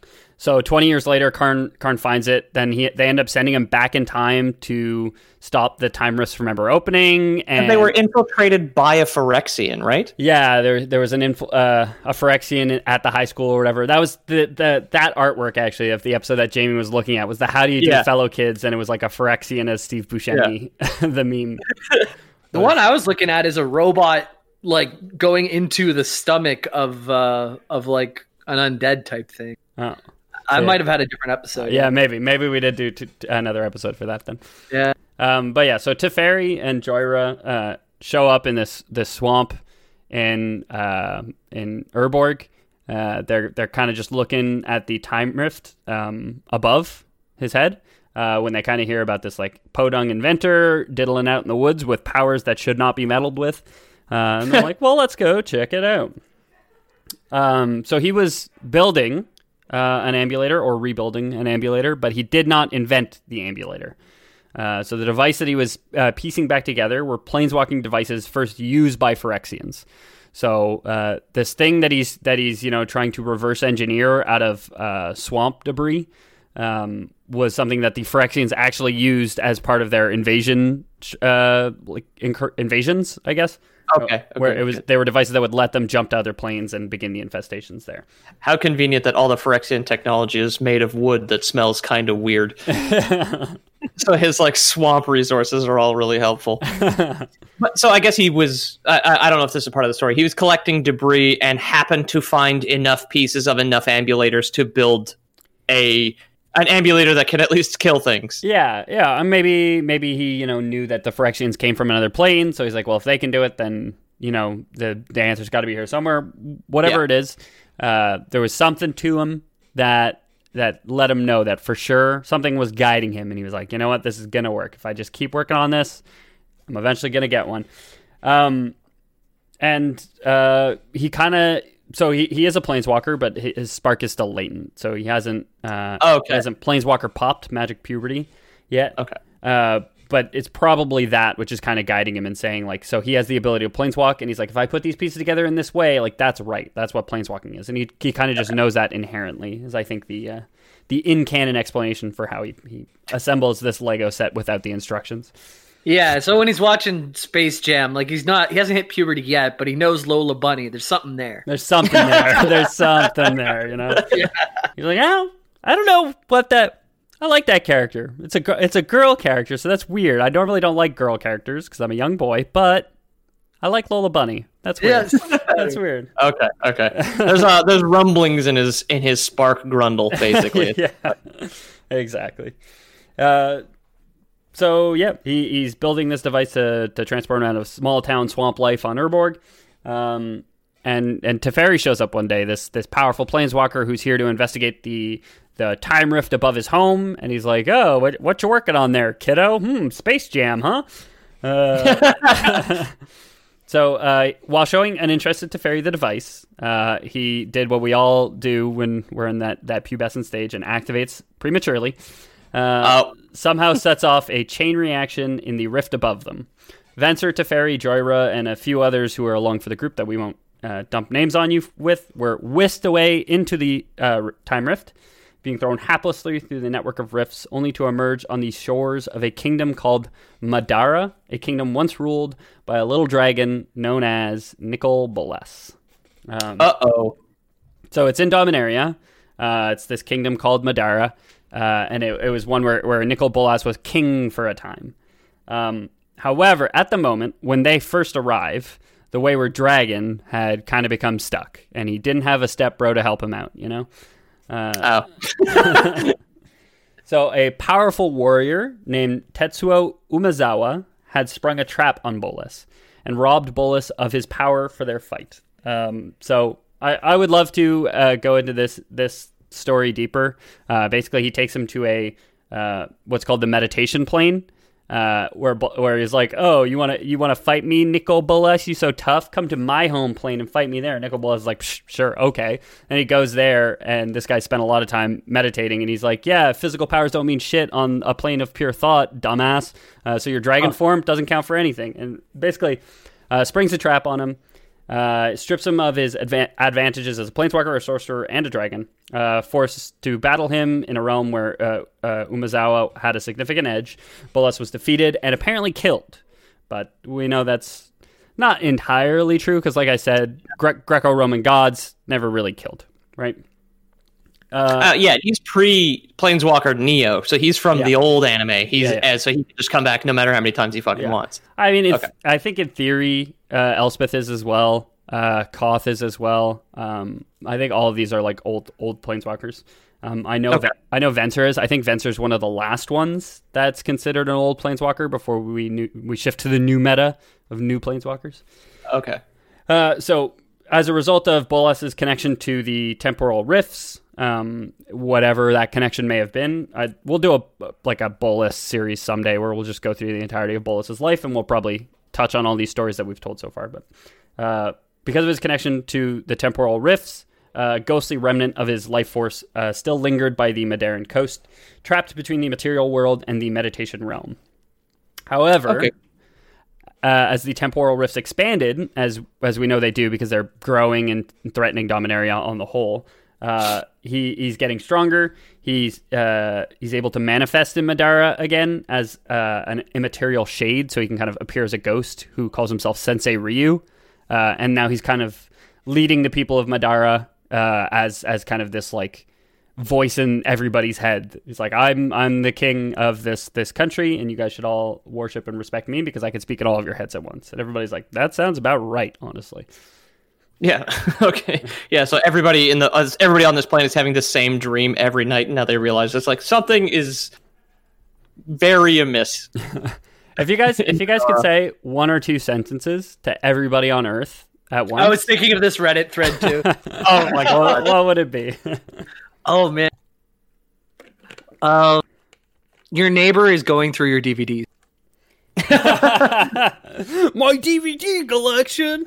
So twenty years later, Karn Karn finds it. Then he they end up sending him back in time to stop the time rifts from ever opening. And, and they were infiltrated by a Phyrexian, right? Yeah, there there was an inf- uh, a Phyrexian at the high school or whatever. That was the, the that artwork actually of the episode that Jamie was looking at was the How Do You Do, Yeah. Fellow Kids, and it was like a Phyrexian as Steve Buscemi, yeah. the meme. The one I was looking at is a robot like going into the stomach of uh, of like an undead type thing. Oh. I Yeah. might have had a different episode. Yeah, maybe. Maybe we did do t- t- another episode for that then. Yeah. Um, but yeah, so Teferi and Joyra uh, show up in this this swamp in uh, in Urborg. Uh, they're they're kind of just looking at the time rift um, above his head uh, when they kind of hear about this like podung inventor diddling out in the woods with powers that should not be meddled with. Uh, and they're like, well, let's go check it out. Um, so he was building Uh, an ambulator or rebuilding an ambulator, but he did not invent the ambulator. Uh, so the device that he was uh, piecing back together were planeswalking devices first used by Phyrexians. So uh, this thing that he's that he's you know trying to reverse engineer out of uh, swamp debris um, was something that the Phyrexians actually used as part of their invasion uh, like incur- invasions, I guess. Okay, okay. Where it was, they were devices that would let them jump to other planes and begin the infestations there. How convenient that all the Phyrexian technology is made of wood that smells kind of weird. So his like swamp resources are all really helpful. But, so I guess he was, I, I don't know if this is part of the story, he was collecting debris and happened to find enough pieces of enough ambulators to build a an ambulator that can at least kill things. Yeah, yeah. And maybe maybe he, you know, knew that the Phyrexians came from another plane, so he's like, well, if they can do it, then, you know, the, the answer's got to be here somewhere. Whatever Yeah. it is, uh, there was something to him that that let him know that for sure something was guiding him, and he was like, you know what, this is going to work. If I just keep working on this, I'm eventually going to get one. Um, and uh, he kind of... So he, he is a planeswalker, but his spark is still latent. So he hasn't uh, Okay. hasn't planeswalker popped magic puberty yet. Okay. Uh, but it's probably that which is kind of guiding him and saying like, so he has the ability to planeswalk, and he's like, if I put these pieces together in this way, like that's right. That's what planeswalking is, and he he kind of just knows that inherently. Is I think the uh, the in canon explanation for how he he assembles this Lego set without the instructions. Yeah, so when he's watching Space Jam, like he's not, he hasn't hit puberty yet, but he knows Lola Bunny. There's something there. There's something there. There's something there, you know? Yeah. You're like, oh, I don't know what that... I like that character. It's a, gr- it's a girl character, so that's weird. I normally don't like girl characters because I'm a young boy, but I like Lola Bunny. That's weird. Yes. That's weird. Okay, okay. There's uh, there's rumblings in his in his spark grundle, basically. Yeah, exactly. Uh, so, yeah, he, he's building this device to, to transport him out of small town swamp life on Urborg. Um, and and Teferi shows up one day, this this powerful planeswalker who's here to investigate the the time rift above his home. And he's like, oh, what, what you working on there, kiddo? Hmm, Space Jam, huh? Uh, so uh, while showing an interest in Teferi the device, uh, he did what we all do when we're in that, that pubescent stage and activates prematurely. Uh, Oh. somehow sets off a chain reaction in the rift above them. Venser, Teferi, Joyra, and a few others who are along for the group that we won't uh, dump names on you with were whisked away into the uh, time rift, being thrown haplessly through the network of rifts, only to emerge on the shores of a kingdom called Madara, a kingdom once ruled by a little dragon known as Nicol Bolas. Um, Uh-oh. so it's in Dominaria. Uh, it's this kingdom called Madara. Uh, and it, it was one where, where Nicol Bolas was king for a time. Um, however, at the moment, when they first arrive, the Wayward Dragon had kind of become stuck, and he didn't have a step bro to help him out, you know? Uh, Oh. so a powerful warrior named Tetsuo Umezawa had sprung a trap on Bolas and robbed Bolas of his power for their fight. Um, so I, I would love to uh, go into this this story deeper. Uh, basically, he takes him to a uh, what's called the meditation plane, uh, where where he's like, "Oh, you want to you want to fight me, Nicol Bolas? You so tough? Come to my home plane and fight me there." Nicol Bolas is like, "Sure, okay." And he goes there, and this guy spent a lot of time meditating, and he's like, "Yeah, physical powers don't mean shit on a plane of pure thought, dumbass. Uh, so your dragon Huh. form doesn't count for anything." And basically, uh, springs a trap on him. Uh, strips him of his adva- advantages as a planeswalker, a sorcerer, and a dragon. Uh, forced to battle him in a realm where uh, uh, Umezawa had a significant edge. Bolas was defeated and apparently killed. But we know that's not entirely true because, like I said, Gre- Greco-Roman gods never really killed, right? Uh, uh, yeah, he's pre-Planeswalker Neo, so he's from Yeah. the old anime. He's Yeah, yeah. uh, so he can just come back no matter how many times he fucking Yeah. wants. I mean, if, Okay. I think in theory, uh, Elspeth is as well. Uh, Koth is as well. Um, I think all of these are like old old planeswalkers. Um, I know Okay. that I know Venser is. I think Venser is one of the last ones that's considered an old planeswalker before we new, we shift to the new meta of new planeswalkers. Okay. Uh, so as a result of Bolas's connection to the temporal rifts, um, whatever that connection may have been, I, we'll do a like a Bolas series someday where we'll just go through the entirety of Bolas's life, and we'll probably touch on all these stories that we've told so far. But uh, because of his connection to the temporal rifts, a ghostly remnant of his life force uh, still lingered by the Madaran coast, trapped between the material world and the meditation realm. However, Okay. uh, as the temporal rifts expanded, as as we know they do because they're growing and threatening Dominaria on the whole, uh, he he's getting stronger. He's uh, he's able to manifest in Madara again as uh, an immaterial shade, so he can kind of appear as a ghost who calls himself Sensei Ryu, uh, and now he's kind of leading the people of Madara uh, as as kind of this like voice in everybody's head. He's like, I'm I'm the king of this this country, and you guys should all worship and respect me because I can speak in all of your heads at once. And everybody's like, that sounds about right, honestly. Yeah. Okay. Yeah. So everybody in the uh, everybody on this planet is having the same dream every night, and now they realize it's like something is very amiss. If you guys if you guys could say one or two sentences to everybody on Earth at once, I was thinking of this Reddit thread too. Oh my god. what, what would it be? Oh man. Um, your neighbor is going through your D V Ds. My D V D collection.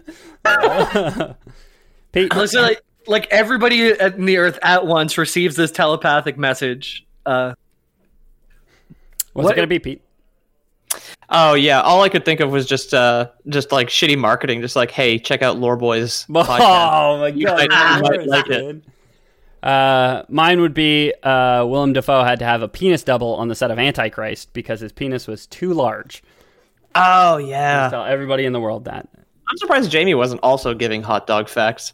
Pete, Listen, like, like everybody in the Earth at once receives this telepathic message. Uh, what's what- it gonna be, Pete? Oh yeah. All I could think of was just uh just like shitty marketing. Just like, hey, check out Lore Boys podcast. Oh my You god, might- you might yours, like it. dude. Uh, mine would be uh, Willem Dafoe had to have a penis double on the set of Antichrist because his penis was too large. Oh yeah. Tell everybody in the world that. I'm surprised Jamie wasn't also giving hot dog facts.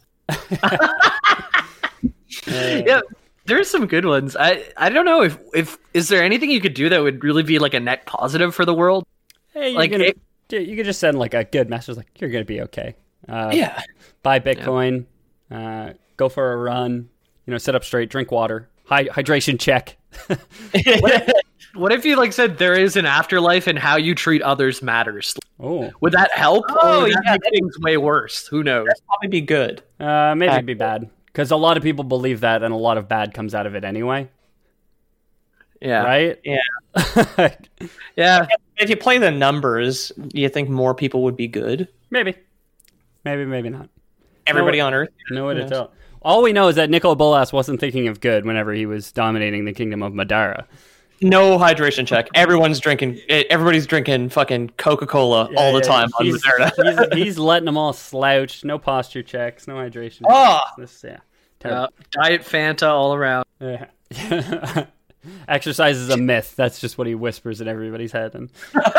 yeah, there's some good ones. I I don't know if if is there anything you could do that would really be like a net positive for the world? Hey, you Like, gonna, it- you could just send like a good message, like you're gonna be okay. Uh, Yeah. Buy Bitcoin. Uh, go for a run. You know, sit up straight. Drink water. Hy- hydration check. What if you like said there is an afterlife and how you treat others matters? Oh, Would that help? Oh, or would that yeah, make things way worse? Who knows? That'd probably be good. uh, maybe it'd be bad because a lot of people believe that, and a lot of bad comes out of it anyway. Yeah. Right? Yeah. Yeah. If you play the numbers, do you think more people would be good? Maybe. Maybe. Maybe not. Everybody on Earth? No way to Yes. tell. All we know is that Nicol Bolas wasn't thinking of good whenever he was dominating the kingdom of Madara. No hydration check. Everyone's drinking. eh, Everybody's drinking fucking Coca-Cola all the Yeah, time on he's, Moderna. he's, he's letting them all slouch. No posture checks. No hydration. Oh. checks. This, yeah. Uh, Terrible. Diet Fanta all around. Yeah. Exercise is a myth. That's just what he whispers in everybody's head. And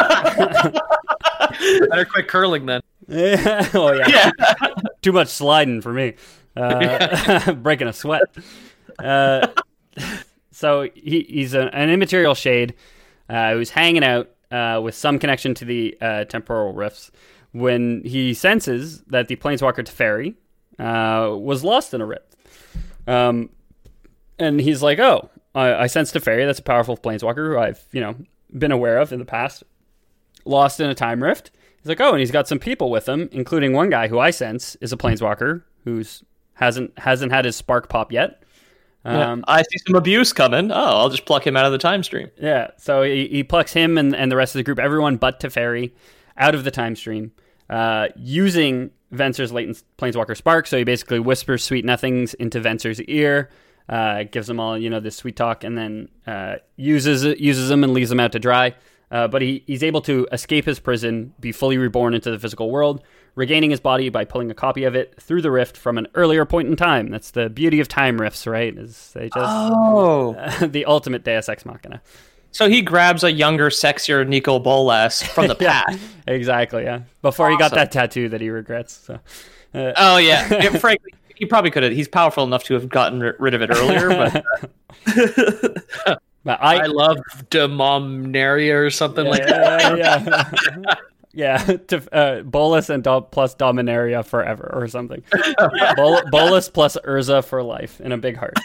Better quit curling then. oh yeah. Yeah. Too much sliding for me. Uh, breaking a sweat. Uh, so he, he's a, an immaterial shade uh, who's hanging out uh, with some connection to the uh, temporal rifts when he senses that the planeswalker Teferi uh, was lost in a rift. Um, and he's like, oh, I, I sense Teferi. That's a powerful planeswalker who I've, you know, been aware of in the past. Lost in a time rift. He's like, oh, and he's got some people with him, including one guy who I sense is a planeswalker who's hasn't hasn't had his spark pop yet. Um, I see some abuse coming. Oh, I'll just pluck him out of the time stream. yeah, so he, he plucks him and, and the rest of the group, everyone but Teferi, out of the time stream, uh, using Venser's latent planeswalker spark. So he basically whispers sweet nothings into Venser's ear, uh, gives them all, you know, this sweet talk, and then uh, uses uses them and leaves them out to dry. Uh, but he, he's able to escape his prison, be fully reborn into the physical world, regaining his body by pulling a copy of it through the rift from an earlier point in time. That's the beauty of time rifts, right? Is they just Oh. uh, the ultimate Deus Ex Machina. So he grabs a younger, sexier Nicol Bolas from the Yeah, past. exactly, yeah. Before he got Awesome. that tattoo that he regrets. So. Uh, Oh, yeah. It, frankly, he probably could have. He's powerful enough to have gotten ri- rid of it earlier, but... Uh, but I, I love Demomnaria or something like yeah, that. yeah. Yeah, to, uh, Bolus and Do- plus Dominaria forever or something. Bol- Bolus plus Urza for life in a big heart.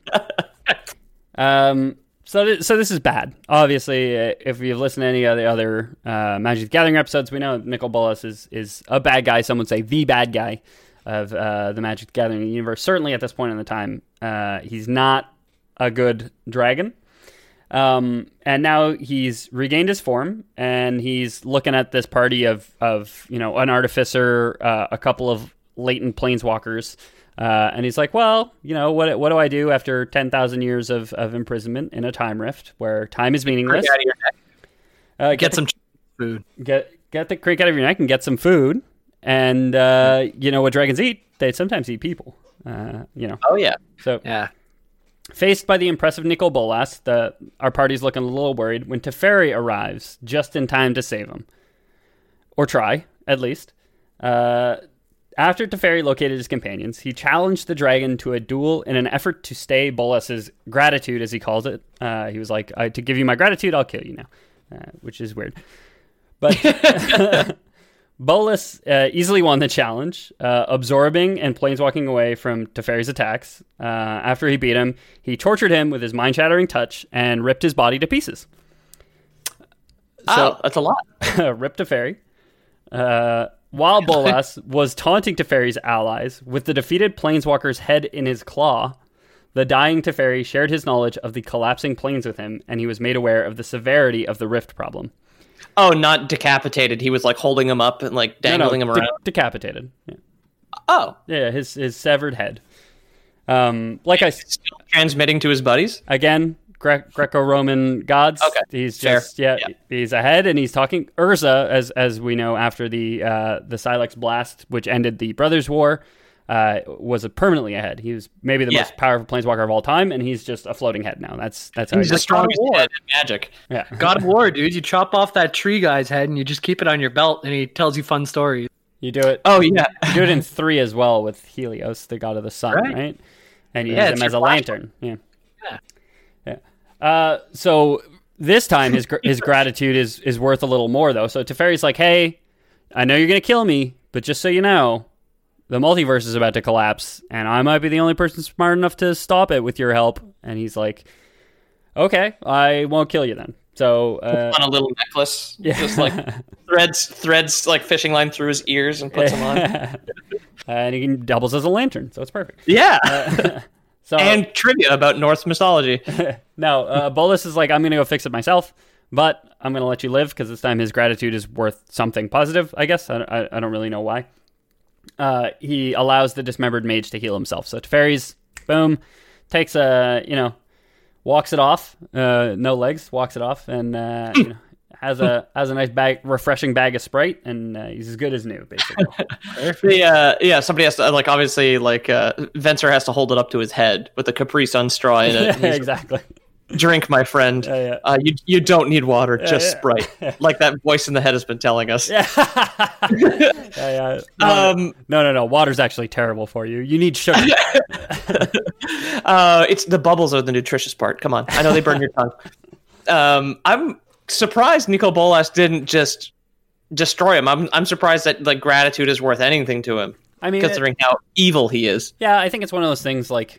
Um, so, th- so this is bad. Obviously, uh, if you've listened to any of the other uh, Magic the Gathering episodes, we know Nicol Bolas is, is a bad guy. Some would say the bad guy of uh, the Magic the Gathering universe. Certainly at this point in the time, uh, he's not a good dragon. Um, and now he's regained his form, and he's looking at this party of, of you know, an artificer, uh, a couple of latent planeswalkers, uh, and he's like, well, you know, what what do I do after ten thousand years of, of imprisonment in a time rift where time is meaningless? out of your neck. Uh, get, Get the, some food. get get the creek out of your neck and get some food, and uh, you know what dragons eat? They sometimes eat people. Uh, you know, Oh, yeah. so. Yeah. Faced by the impressive Nicol Bolas, the, our party's looking a little worried when Teferi arrives just in time to save him. Or try, at least. Uh, after Teferi located his companions, he challenged the dragon to a duel in an effort to stay Bolas's gratitude, as he calls it. Uh, he was like, I, to give you my gratitude, I'll kill you now. Uh, which is weird. But Bolas uh, easily won the challenge, uh, absorbing and planeswalking away from Teferi's attacks. Uh, after he beat him, he tortured him with his mind-shattering touch and ripped his body to pieces. Oh, that's a lot. ripped Teferi. Uh, while Bolas was taunting Teferi's allies with the defeated planeswalker's head in his claw, the dying Teferi shared his knowledge of the collapsing planes with him, and he was made aware of the severity of the rift problem. Oh, not decapitated. He was like holding him up and like dangling no, no, him around. De- decapitated. Yeah. Oh, Yeah, his his severed head. Um, like I s- still transmitting to his buddies. again, Gre- Greco-Roman gods. Okay, He's fair. just yeah, Yeah. he's ahead, and he's talking Urza, as as we know after the uh, the Silex blast, which ended the Brothers' War, uh, was a permanently ahead. He was maybe the Yeah. most powerful planeswalker of all time, and he's just a floating head now. That's that's how He's he the goes. strongest War. head in Magic. Yeah. God of War, dude. You chop off that tree guy's head and you just keep it on your belt, and he tells you fun stories. You do it. Oh, yeah. You do it in three as well with Helios, the god of the sun, right? Right. And you Yeah, use it's him as a your flashlight. lantern. Yeah. Yeah. Yeah. Uh, so this time his gr- his gratitude is is worth a little more though. So Teferi's like, "Hey, I know you're gonna kill me, but just so you know, the multiverse is about to collapse, and I might be the only person smart enough to stop it with your help." And he's like, "Okay, I won't kill you then." So uh, On a little necklace. yeah. Just like threads, threads like fishing line through his ears and puts them on. and he doubles as a lantern, so it's perfect. Yeah. So And trivia about Norse mythology. no, uh, Bolas is like, I'm going to go fix it myself, but I'm going to let you live because this time his gratitude is worth something positive, I guess. I, I, I don't really know why. Uh, he allows the dismembered mage to heal himself. So Teferi's, boom, takes a, you know, walks it off, uh, no legs, walks it off, and uh, you know, has a has a nice bag, refreshing bag of Sprite, and uh, he's as good as new, basically. The, uh, yeah, somebody has to, like, obviously, like, uh, Venser has to hold it up to his head with a Capri Sun straw in it. Yeah, exactly. Drink, my friend. Yeah, yeah. Uh, you you don't need water, just yeah. Sprite. Like that voice in the head has been telling us. Yeah. yeah, yeah. No, Um, no, no, no. Water's actually terrible for you. You need sugar. uh, it's the bubbles are the nutritious part. Come on, I know they burn your tongue. Um, I'm surprised Nicol Bolas didn't just destroy him. I'm I'm surprised that like gratitude is worth anything to him, I mean, considering how evil he is. yeah, I think it's one of those things like,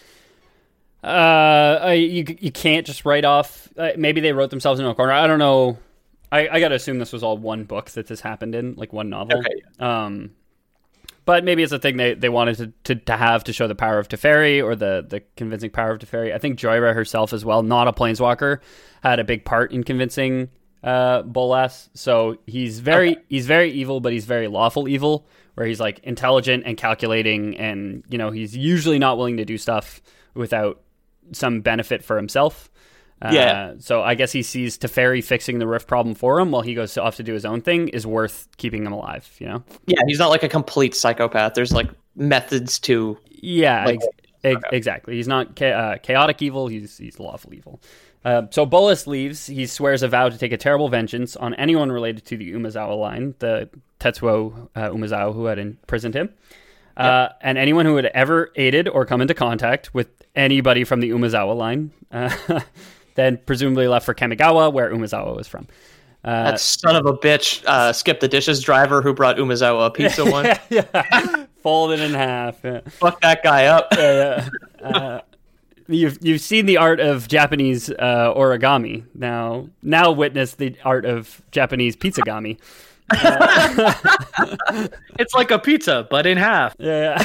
uh, I, you you can't just write off. Uh, maybe they wrote themselves into a corner. I don't know. I, I got to assume this was all one book that this happened in, like one novel. Okay. Um, but maybe it's a thing they, they wanted to, to, to have to show the power of Teferi or the, the convincing power of Teferi. I think Joyra herself as well, not a planeswalker, had a big part in convincing uh, Bolas. So he's very okay. he's very evil, but he's very lawful evil, where he's like intelligent and calculating, and you know he's usually not willing to do stuff without some benefit for himself. Uh, Yeah. So I guess he sees Teferi fixing the rift problem for him while he goes off to do his own thing is worth keeping him alive, you know? Yeah, he's not like a complete psychopath. There's like methods to. Yeah, Like- ex- ex- exactly. He's not cha- uh, chaotic evil. He's he's lawful evil. Uh, so Bolas leaves. He swears a vow to take a terrible vengeance on anyone related to the Umezawa line, the Tetsuo uh, Umezawa who had imprisoned him, uh, and anyone who had ever aided or come into contact with anybody from the Umezawa line. Uh, then presumably left for Kamigawa, where Umezawa was from. Uh, That son of a bitch, uh, Skip the Dishes driver who brought Umezawa a pizza once. yeah, folded in half. Yeah. Fuck that guy up. Yeah, yeah. Uh, you've you've seen the art of Japanese uh, origami. Now now witness the art of Japanese pizzagami. Uh, It's like a pizza, but in half. yeah.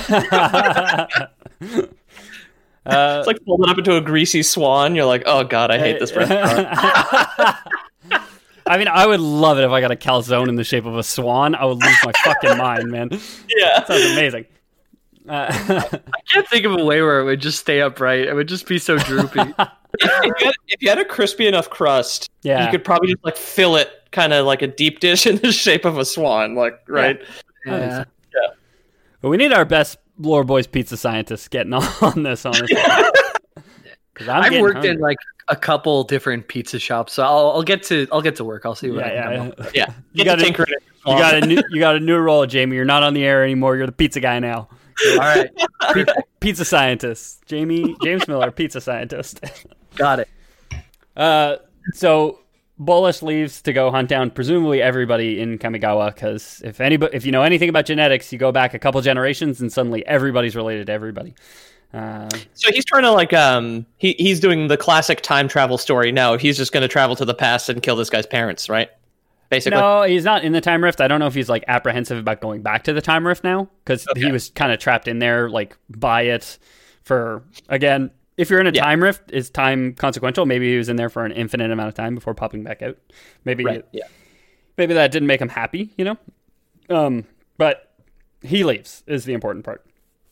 yeah. Uh, It's like folded up into a greasy swan. You're like, oh god, I hate this restaurant. I mean, I would love it if I got a calzone in the shape of a swan. I would lose my fucking mind, man. Yeah. Sounds amazing. Uh, I can't think of a way where it would just stay upright. It would just be so droopy. if, you had, if you had a crispy enough crust, Yeah. you could probably just like fill it kind of like a deep dish in the shape of a swan, like right. Yeah. but we need our best Lore Boys pizza scientists getting on this, honestly. 'Cause I'm I've getting worked hungry. in like a couple different pizza shops, so I'll, I'll get to I'll get to work. I'll see what I Yeah, can yeah. come up with. Yeah, You Get got to it. tinker it. You got a new, you got a new role, Jamie. You're not on the air anymore. You're the pizza guy now. All right, Pizza scientist, Jamie James Miller, pizza scientist. got it. Uh, so Bolas leaves to go hunt down presumably everybody in Kamigawa, because if anybody, if you know anything about genetics, you go back a couple generations and suddenly everybody's related to everybody. Uh, So he's trying to like um he he's doing the classic time travel story. No, he's just going to travel to the past and kill this guy's parents, right? Basically. no, he's not in the time rift. I don't know if he's like apprehensive about going back to the time rift now, because Okay. he was kind of trapped in there, like by it for again. If you're in a Yeah. time rift, is time consequential? Maybe he was in there for an infinite amount of time before popping back out. Maybe, Right. Yeah. maybe that didn't make him happy, you know. Um, but he leaves is the important part.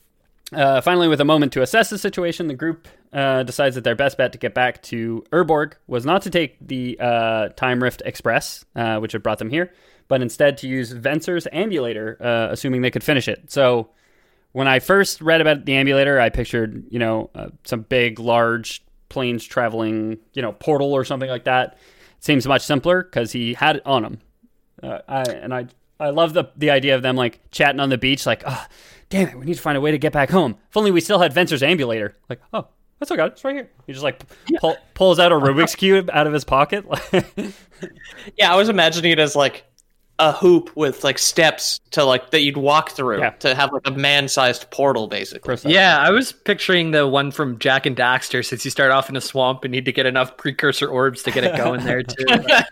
Uh, finally, with a moment to assess the situation, the group uh, decides that their best bet to get back to Urborg was not to take the uh, Time Rift Express, uh, which had brought them here, but instead to use Venser's ambulator, uh, assuming they could finish it. So when I first read about the ambulator, I pictured, you know, uh, some big, large planes traveling, you know, portal or something like that. It seems much simpler because he had it on him. Uh, I, and I I love the the idea of them like chatting on the beach, like, oh, damn it, we need to find a way to get back home. If only we still had Venser's ambulator. Like, oh, that's okay, it's right here. He just like pull, pulls out a Rubik's Cube out of his pocket. Yeah, I was imagining it as like a hoop with like steps to like that you'd walk through Yeah. to have like a man-sized portal, basically. Yeah, I was picturing the one from Jack and Daxter, since you start off in a swamp and need to get enough precursor orbs to get it going there too.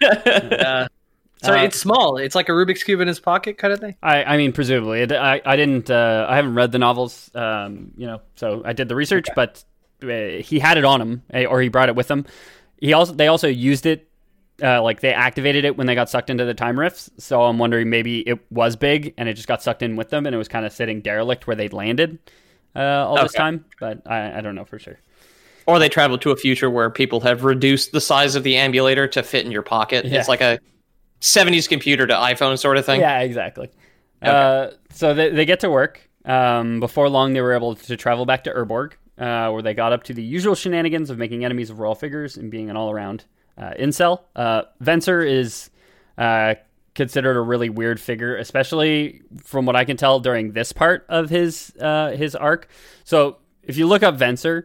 Yeah. So Uh, it's small. It's like a Rubik's Cube in his pocket kind of thing. I, I mean, presumably, it, I, I didn't, uh, I haven't read the novels, um, you know, so I did the research, but uh, he had it on him, eh, or he brought it with him. He also, they also used it, uh, like they activated it when they got sucked into the time rifts. So I'm wondering maybe it was big and it just got sucked in with them, and it was kind of sitting derelict where they'd landed uh, all this Okay. time. But I, I don't know for sure. Or they traveled to a future where people have reduced the size of the ambulator to fit in your pocket. Yeah. It's like a seventies computer to iPhone sort of thing. Yeah, exactly. Uh, so they, they get to work. Um, before long, they were able to travel back to Urborg, uh, where they got up to the usual shenanigans of making enemies of royal figures and being an all-around uh, incel. Uh, Venser is uh, considered a really weird figure, especially from what I can tell during this part of his uh, his arc. So if you look up Venser,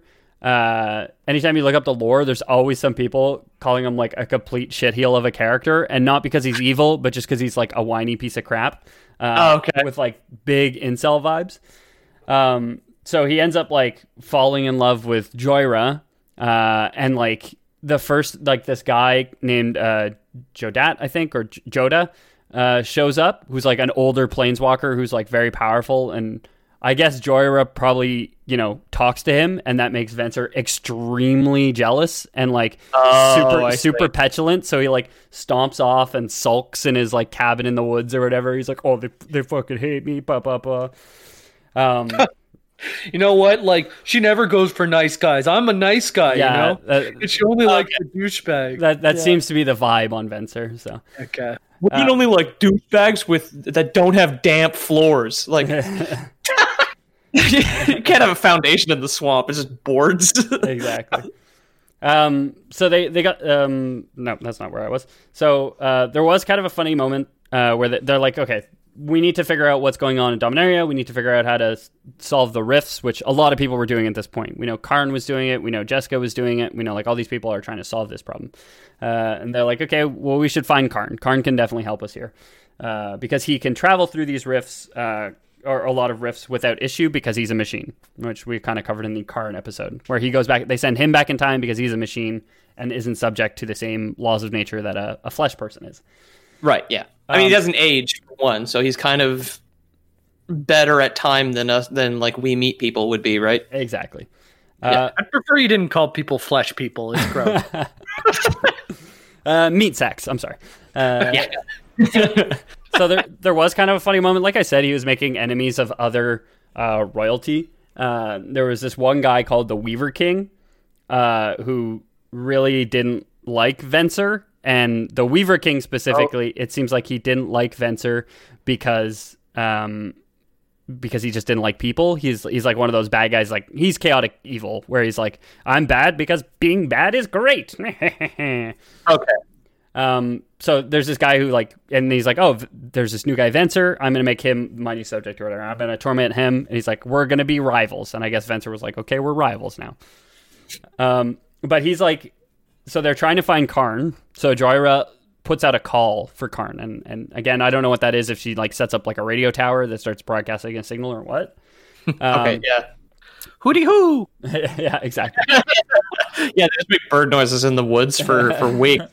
uh, anytime you look up the lore, there's always some people calling him like a complete shitheel of a character, and not because he's evil, but just because he's like a whiny piece of crap. Uh, Oh, okay. With like big incel vibes. Um, so he ends up like falling in love with Joyra, uh, and like the first like this guy named uh, Jodat, I think, or J- Joda, uh, shows up, who's like an older planeswalker who's like very powerful, and I guess Joyra probably, you know, talks to him, and that makes Venser extremely jealous and like Oh, super I super see. petulant. So he like stomps off and sulks in his like cabin in the woods or whatever. He's like, "Oh, they they fucking hate me." Blah blah blah. Um, You know what? Like, she never goes for nice guys. I'm a nice guy, Yeah, you know? that- And she only likes the douchebag. That that Yeah. seems to be the vibe on Venser. So Okay. Women Uh, only like douchebags with that don't have damp floors. Like you can't have a foundation in the swamp. It's just boards. exactly. Um, so they they got um, no, that's not where I was. So uh, there was kind of a funny moment uh, where they- they're like, okay, we need to figure out what's going on in Dominaria. We need to figure out how to s- solve the rifts, which a lot of people were doing at this point. We know Karn was doing it. We know Jessica was doing it. We know like all these people are trying to solve this problem. Uh, and they're like, okay, well, we should find Karn. Karn can definitely help us here uh, because he can travel through these rifts uh, or a lot of rifts without issue because he's a machine, which we kind of covered in the Karn episode, where he goes back. They send him back in time because he's a machine and isn't subject to the same laws of nature that a, a flesh person is. Right, yeah. I mean, Um, he doesn't age, for one, so he's kind of better at time than us, than like we meet people would be, right? Exactly. Yeah. Uh, I prefer you didn't call people flesh people. It's gross. uh, meat sacks. I'm sorry. Uh, Yeah. so there, there was kind of a funny moment. Like I said, he was making enemies of other uh, royalty. Uh, there was this one guy called the Weaver King, uh, who really didn't like Venser. And the Weaver King specifically, oh. it seems like he didn't like Venser because um, because he just didn't like people. He's he's like one of those bad guys. Like he's chaotic evil, where he's like, I'm bad because being bad is great. Okay. Um, so there's this guy who like, and he's like, oh, there's this new guy, Venser. I'm going to make him my new subject or whatever. I'm going to torment him. And he's like, we're going to be rivals. And I guess Venser was like, okay, we're rivals now. Um, but he's like, so they're trying to find Karn. So Joyra puts out a call for Karn. And, and again, I don't know what that is, if she like sets up like a radio tower that starts broadcasting a signal or what. Um, okay, yeah. Hooty hoo! Yeah, exactly. Yeah, there's big bird noises in the woods for, for weeks.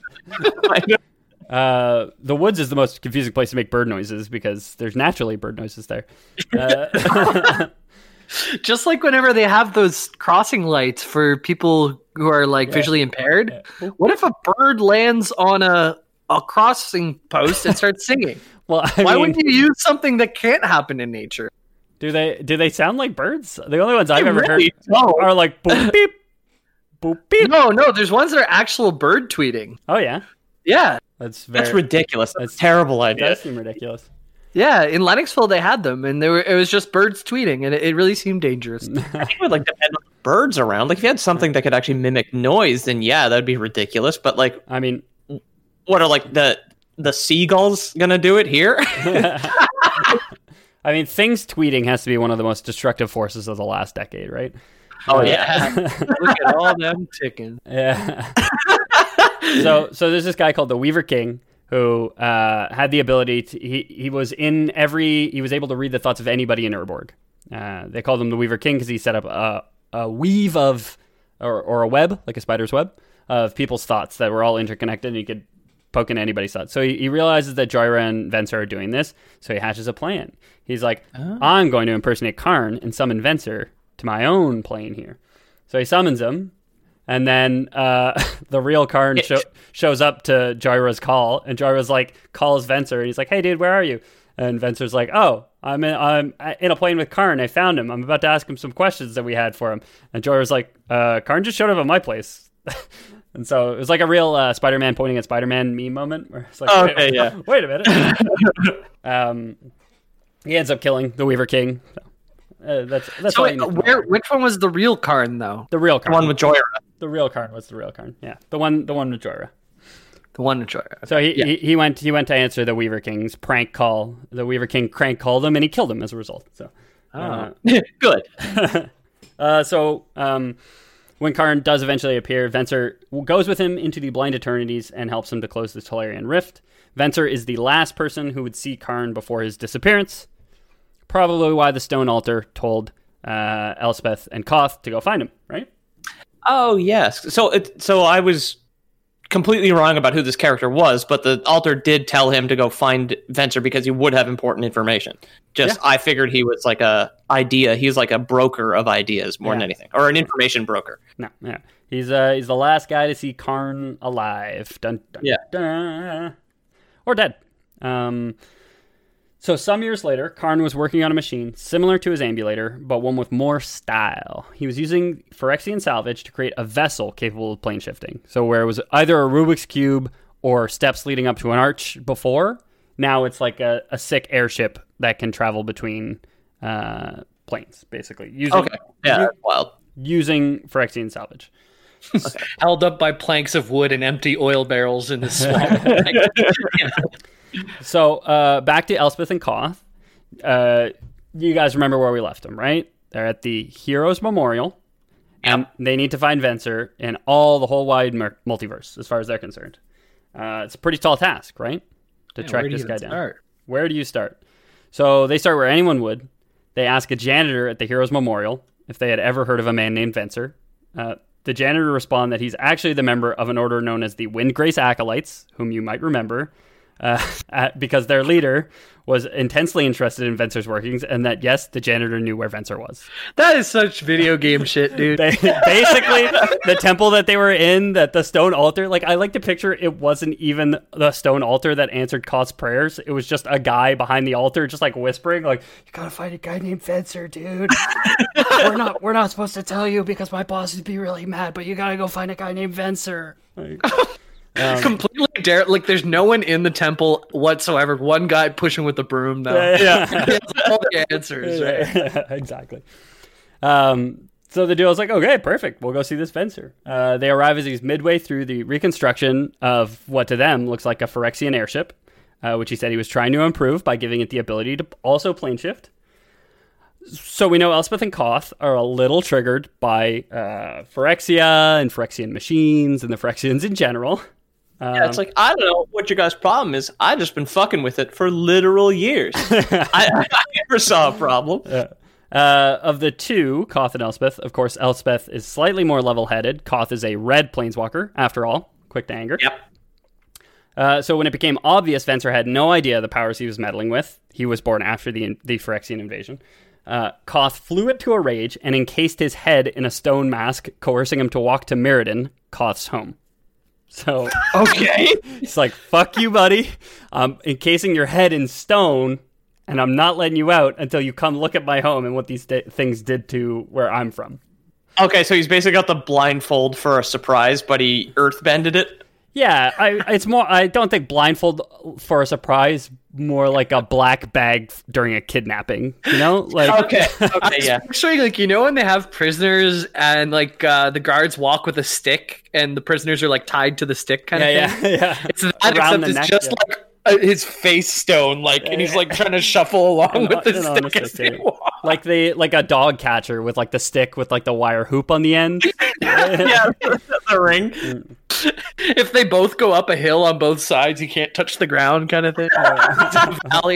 Uh, the woods is the most confusing place to make bird noises because there's naturally bird noises there. Uh, Just like whenever they have those crossing lights for people who are like yeah. visually impaired. Yeah. What if a bird lands on a a crossing post and starts singing? Well, I why mean, wouldn't you use something that can't happen in nature? Do they do they sound like birds? The only ones I've they ever really heard don't. are like boop beep, boop beep. No, no, there's ones that are actual bird tweeting. Oh yeah, yeah. That's very, that's ridiculous. That's a terrible idea. It does seem ridiculous. Yeah, in Lennoxville they had them, and they were it was just birds tweeting, and it, it really seemed dangerous. I think it would like depend on the birds around. Like if you had something that could actually mimic noise, then yeah, that'd be ridiculous. But like, I mean, what are like the the seagulls gonna do it here? I mean, things tweeting has to be one of the most destructive forces of the last decade, right? Oh uh, yeah, look at all them ticking. Yeah. so so there's this guy called the Weaver King who uh, had the ability to, he, he was in every, he was able to read the thoughts of anybody in Urborg. Uh, they called him the Weaver King because he set up a, a weave of, or, or a web, like a spider's web, of people's thoughts that were all interconnected, and he could poke into anybody's thoughts. So he, he realizes that Joyra and Venser are doing this, so he hatches a plan. He's like, oh. I'm going to impersonate Karn and summon Venser to my own plane here. So he summons him, and then uh, the real Karn sho- shows up to Joyra's call, and Joyra's like calls Venser, and he's like, "Hey, dude, where are you?" And Venser's like, "Oh, I'm in, I'm in a plane with Karn. I found him. I'm about to ask him some questions that we had for him." And Joyra's like, uh, "Karn just showed up at my place." And so it was like a real uh, Spider-Man pointing at Spider-Man meme moment, where it's like, oh, wait, "Okay, yeah, wait a minute." um, he ends up killing the Weaver King. So, uh, that's that's so all wait, you need to where know. which one was the real Karn though? The real Karn, the one with Joyra. The real Karn was the real Karn. Yeah, the one, the one with Joyra. The one with Joyra. Okay. So he, yeah. he he went he went to answer the Weaver King's prank call. The Weaver King crank called him, and he killed him as a result. So, oh. uh, good. uh, so um, when Karn does eventually appear, Venser goes with him into the Blind Eternities and helps him to close the Tolarian Rift. Venser is the last person who would see Karn before his disappearance. Probably why the Stone Altar told uh, Elspeth and Koth to go find him, right? Oh yes. So it so I was completely wrong about who this character was, but the altar did tell him to go find Venser because he would have important information. Just yeah. I figured he was like a idea. He's like a broker of ideas more yeah. than anything, or an information broker. No, yeah, he's uh he's the last guy to see Karn alive. Dun, dun, yeah, dun. Or dead. Um. So some years later, Karn was working on a machine similar to his ambulator, but one with more style. He was using Phyrexian salvage to create a vessel capable of plane shifting. So where it was either a Rubik's Cube or steps leading up to an arch before, now it's like a, a sick airship that can travel between uh, planes, basically. Using, Okay. Yeah, that's wild. Using Phyrexian salvage. Okay. Held up by planks of wood and empty oil barrels in the swamp. So uh, back to Elspeth and Koth. Uh, you guys remember where we left them, right? They're at the Heroes Memorial, and they need to find Venser in all the whole wide mer- multiverse, as far as they're concerned. Uh, it's a pretty tall task, right? To Yeah, track where do this you guy even down. start? Where do you start? So they start where anyone would. They ask a janitor at the Heroes Memorial if they had ever heard of a man named Venser. Uh, the janitor respond that he's actually the member of an order known as the Windgrace Acolytes, whom you might remember, uh, at, because their leader was intensely interested in Venser's workings, and that, yes, the janitor knew where Venser was. That is such video game shit, dude. Ba- Basically, the temple that they were in, that the stone altar, like, I like to picture it wasn't even the stone altar that answered Koth's prayers. It was just a guy behind the altar, just like whispering, like, you gotta find a guy named Venser, dude. we're not we're not supposed to tell you because my boss would be really mad, but you gotta go find a guy named Venser. Like, um, Completely dare like there's no one in the temple whatsoever. One guy pushing with the broom though. yeah. He has all the answers, right? Exactly. Um, so the duo's like, okay, perfect. We'll go see this Venser. Uh, they arrive as he's midway through the reconstruction of what to them looks like a Phyrexian airship, uh, which he said he was trying to improve by giving it the ability to also plane shift. So we know Elspeth and Koth are a little triggered by uh, Phyrexia and Phyrexian machines and the Phyrexians in general. Um, Yeah, it's like, I don't know what your guys' problem is. I just been fucking with it for literal years. I, I never saw a problem. Uh, of the two, Koth and Elspeth, of course, Elspeth is slightly more level-headed. Koth is a red planeswalker, after all. Quick to anger. Yep. Uh, so when it became obvious Venser had no idea the powers he was meddling with, he was born after the the Phyrexian invasion, uh, Koth flew it to a rage and encased his head in a stone mask, coercing him to walk to Mirrodin, Koth's home. So Okay. it's like, fuck you, buddy. I'm encasing your head in stone, and I'm not letting you out until you come look at my home and what these di- things did to where I'm from. Okay, so he's basically got the blindfold for a surprise, but he earthbended it. Yeah, I, it's more. I don't think blindfold for a surprise. More like a black bag during a kidnapping. You know, like Okay. Okay. Yeah. Actually, like you know when they have prisoners and like uh, the guards walk with a stick and the prisoners are like tied to the stick kind yeah, of thing. yeah, yeah. It's that Around except the it's neck, just yeah. like uh, his face stone, like, and he's like trying to shuffle along An- with the an stick honest as stick, they too. walk. Like they like a dog catcher with like the stick with like the wire hoop on the end. Yeah. The ring. If they both go up a hill on both sides, you can't touch the ground, kind of thing. It's a valley.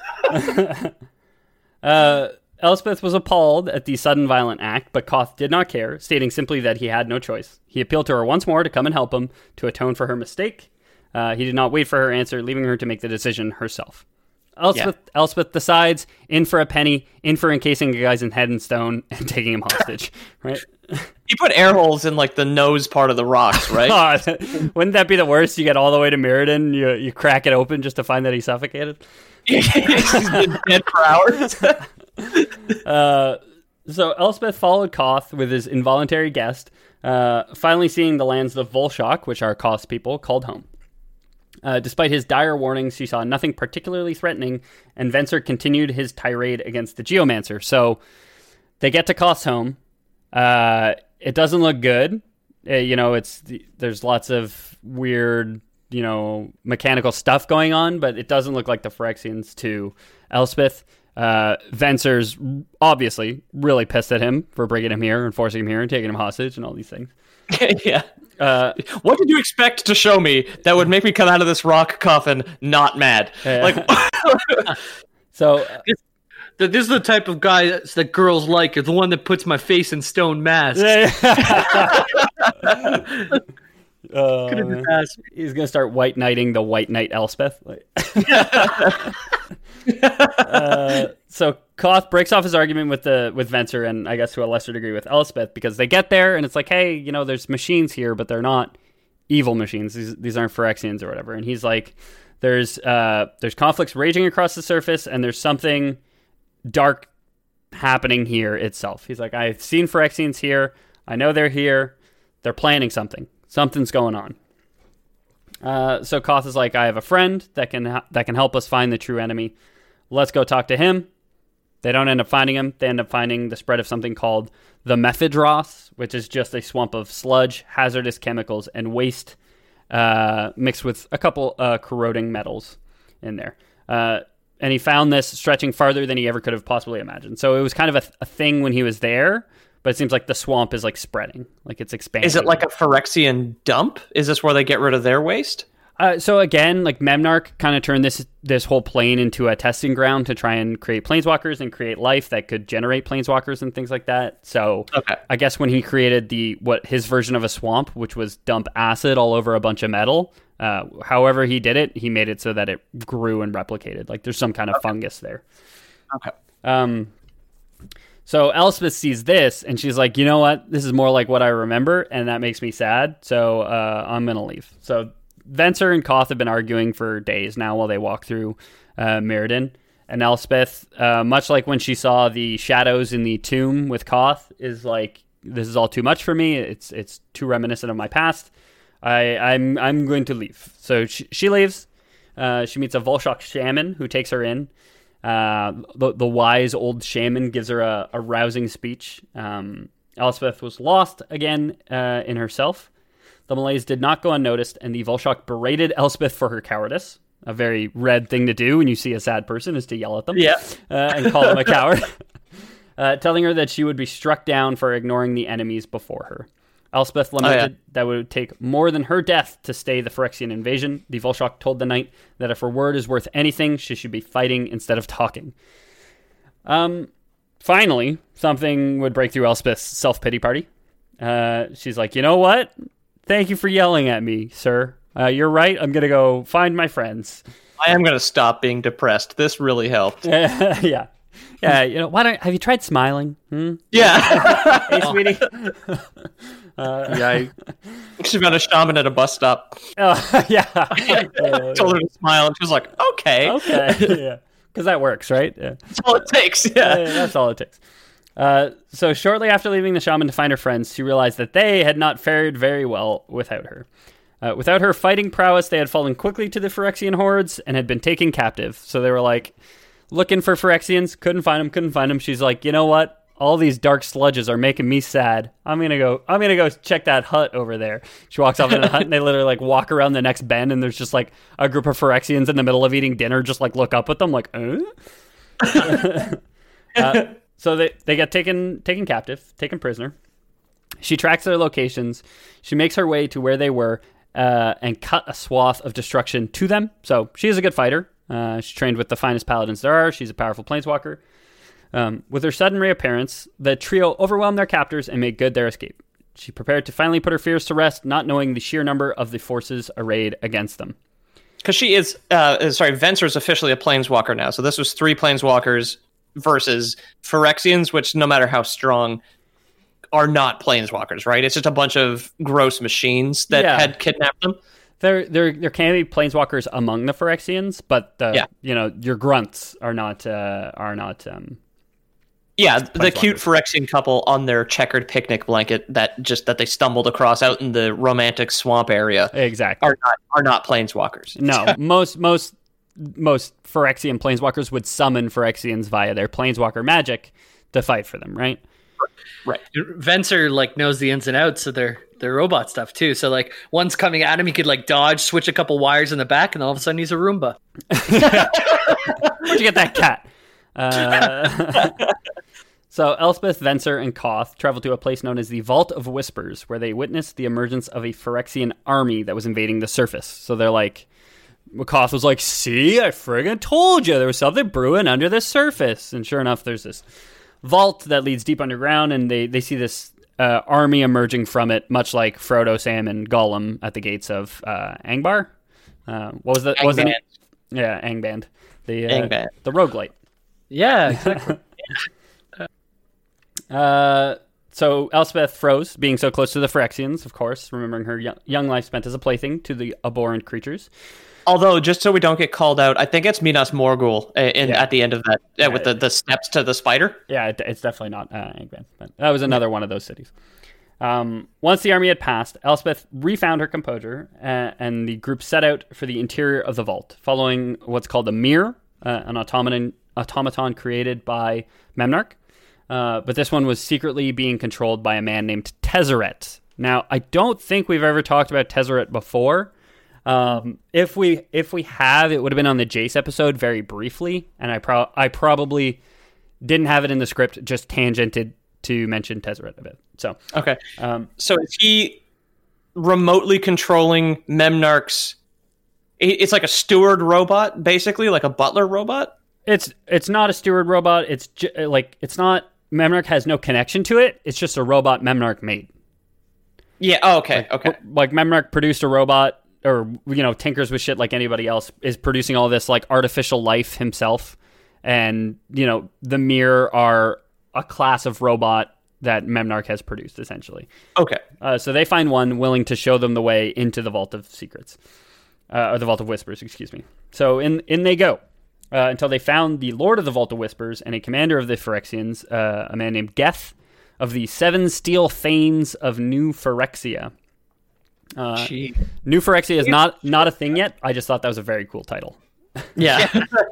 Uh, Elspeth was appalled at the sudden violent act, but Koth did not care, stating simply that he had no choice. He appealed to her once more to come and help him to atone for her mistake. Uh, he did not wait for her answer, leaving her to make the decision herself. Elspeth, yeah. Elspeth decides, in for a penny, in for encasing a guy's head in stone and taking him hostage, right? You put air holes in like the nose part of the rocks, right? God, wouldn't that be the worst? You get all the way to Mirrodin, you you crack it open just to find that he suffocated. He's been dead for hours. uh, so Elspeth followed Koth with his involuntary guest, uh, finally seeing the lands of Volshok, which are Koth's people, called home. Uh, despite his dire warnings, she saw nothing particularly threatening, and Venser continued his tirade against the Geomancer. So they get to Koth's home. Uh, it doesn't look good. Uh, you know, it's there's lots of weird, you know, mechanical stuff going on, but it doesn't look like the Phyrexians to Elspeth. Uh, Venser's obviously really pissed at him for bringing him here and forcing him here and taking him hostage and all these things. Yeah. Uh, what did you expect to show me that would make me come out of this rock coffin not mad? Yeah. Like, so uh, This is the type of guy that's, that girls like. Is the one that puts my face in stone masks. uh, Could've just asked me. he's gonna start white knighting the white knight Elspeth. Like, uh, so Koth breaks off his argument with the with Venser and I guess to a lesser degree with Elspeth because they get there and it's like, hey, you know, there's machines here, but they're not evil machines. These these aren't Phyrexians or whatever. And he's like, There's uh, there's conflicts raging across the surface, and there's something dark happening here itself. He's like, I've seen Phyrexians here. I know they're here. They're planning something. Something's going on. Uh, so Koth is like, I have a friend that can ha- that can help us find the true enemy. Let's go talk to him. They don't end up finding him. They end up finding the spread of something called the Mephidros, which is just a swamp of sludge, hazardous chemicals, and waste uh, mixed with a couple uh, corroding metals in there. Uh, and he found this stretching farther than he ever could have possibly imagined. So it was kind of a, a thing when he was there, but it seems like the swamp is like spreading, like it's expanding. Is it like a Phyrexian dump? Is this where they get rid of their waste? Uh, so again, like Memnarch kind of turned this this whole plane into a testing ground to try and create planeswalkers and create life that could generate planeswalkers and things like that. So okay. I guess when he created the what his version of a swamp, which was dump acid all over a bunch of metal, uh, however he did it, he made it so that it grew and replicated. Like there's some kind of okay. fungus there. Okay. Um. So Elspeth sees this and she's like, you know what? This is more like what I remember, and that makes me sad. So uh, I'm gonna leave. So Venser and Koth have been arguing for days now while they walk through uh, Mirrodin. And Elspeth, uh, much like when she saw the shadows in the tomb with Koth, is like, this is all too much for me. It's it's too reminiscent of my past. I, I'm I'm going to leave. So she, she leaves. Uh, she meets a Volshok shaman who takes her in. Uh, the, the wise old shaman gives her a, a rousing speech. Um, Elspeth was lost again uh, in herself. The malaise did not go unnoticed, and the Volshok berated Elspeth for her cowardice. A very red thing to do when you see a sad person is to yell at them yeah. uh, and call them a coward, uh, telling her that she would be struck down for ignoring the enemies before her. Elspeth lamented oh, yeah. that it would take more than her death to stay the Phyrexian invasion. The Volshok told the knight that if her word is worth anything, she should be fighting instead of talking. Um, finally, something would break through Elspeth's self-pity party. Uh, she's like, you know what? Thank you for yelling at me, sir. Uh, you're right. I'm going to go find my friends. I am going to stop being depressed. This really helped. yeah. Yeah, you know, why don't have you tried smiling? Hmm? Yeah. Hey, sweetie. Uh, yeah, she found a shaman at a bus stop. Oh, yeah. Told her to smile, and she was like, "Okay, okay, yeah," because that works, right? Yeah. That's all it takes. Yeah, yeah that's all it takes. Uh, so shortly after leaving the shaman to find her friends, she realized that they had not fared very well without her. Uh, without her fighting prowess, they had fallen quickly to the Phyrexian hordes and had been taken captive. So they were like looking for Phyrexians, couldn't find them, couldn't find them. She's like, you know what? All these dark sludges are making me sad. I'm gonna go. I'm gonna go check that hut over there. She walks off into the hut, and they literally like walk around the next bend, and there's just like a group of Phyrexians in the middle of eating dinner, just like look up at them, like, uh? uh, so they they get taken taken captive, taken prisoner. She tracks their locations. She makes her way to where they were uh, and cut a swath of destruction to them. So she is a good fighter. Uh, she's trained with the finest paladins there are. She's a powerful planeswalker. Um, with her sudden reappearance, the trio overwhelmed their captors and made good their escape. She prepared to finally put her fears to rest, not knowing the sheer number of the forces arrayed against them. Because she is, uh, sorry, Venser is officially a planeswalker now. So this was three planeswalkers versus Phyrexians, which no matter how strong, are not planeswalkers, right? It's just a bunch of gross machines that yeah. had kidnapped them. There, there, there can be planeswalkers among the Phyrexians, but the, yeah. you know, your grunts are not, uh, are not. Um, Yeah, the cute Phyrexian couple on their checkered picnic blanket that just that they stumbled across out in the romantic swamp area. Exactly. Are not are not planeswalkers. No, most most most Phyrexian planeswalkers would summon Phyrexians via their planeswalker magic to fight for them, right? Right. Venser like knows the ins and outs of their their robot stuff too. So like one's coming at him, he could like dodge, switch a couple wires in the back, and all of a sudden he's a Roomba. Where'd you get that cat? Uh, so Elspeth, Venser, and Koth traveled to a place known as the Vault of Whispers, where they witnessed the emergence of a Phyrexian army that was invading the surface. So they're like, Koth was like, see, I friggin' told you there was something brewing under the surface. And sure enough, there's this vault that leads deep underground, and they, they see this uh, army emerging from it, much like Frodo, Sam, and Gollum at the gates of uh, Angbar. Uh, what was the Angband. was it? Yeah, Angband. The uh, Angband. the roguelite. Yeah, exactly. uh, so Elspeth froze, being so close to the Phyrexians, of course, remembering her young, young life spent as a plaything to the abhorrent creatures. Although, just so we don't get called out, I think it's Minas Morgul uh, in, Yeah. at the end of that, uh, Yeah, with the, the steps to the spider. Yeah, it, it's definitely not uh, Angband, but that was another one of those cities. Um, once the army had passed, Elspeth refound her composure, uh, and the group set out for the interior of the vault, following what's called a mirror, uh, an automaton, automaton created by Memnarch. Uh, but this one was secretly being controlled by a man named Tezzeret. Now, I don't think we've ever talked about Tezzeret before. Um, if we if we have, it would have been on the Jace episode very briefly, and I pro- I probably didn't have it in the script, just tangented to mention Tezzeret a bit. So Okay. um, So is he remotely controlling Memnarch's... it- It's like a steward robot, basically, like a butler robot? it's it's not a steward robot. It's ju- like it's not. Memnarch has no connection to it. It's just a robot Memnarch made. Yeah, oh, okay, okay. Like Memnarch produced a robot, or you know, tinkers with shit like anybody else, is producing all this like artificial life himself, and you know, the Mirror are a class of robot that Memnarch has produced, essentially. Okay. Uh, so they find one willing to show them the way into the Vault of Secrets, uh, or the Vault of Whispers, excuse me. So in in they go. Uh, until they found the Lord of the Vault of Whispers and a commander of the Phyrexians, uh, a man named Geth, of the Seven Steel Thanes of New Phyrexia. Uh, Gee. New Phyrexia is not not a thing yet. I just thought that was a very cool title. Yeah.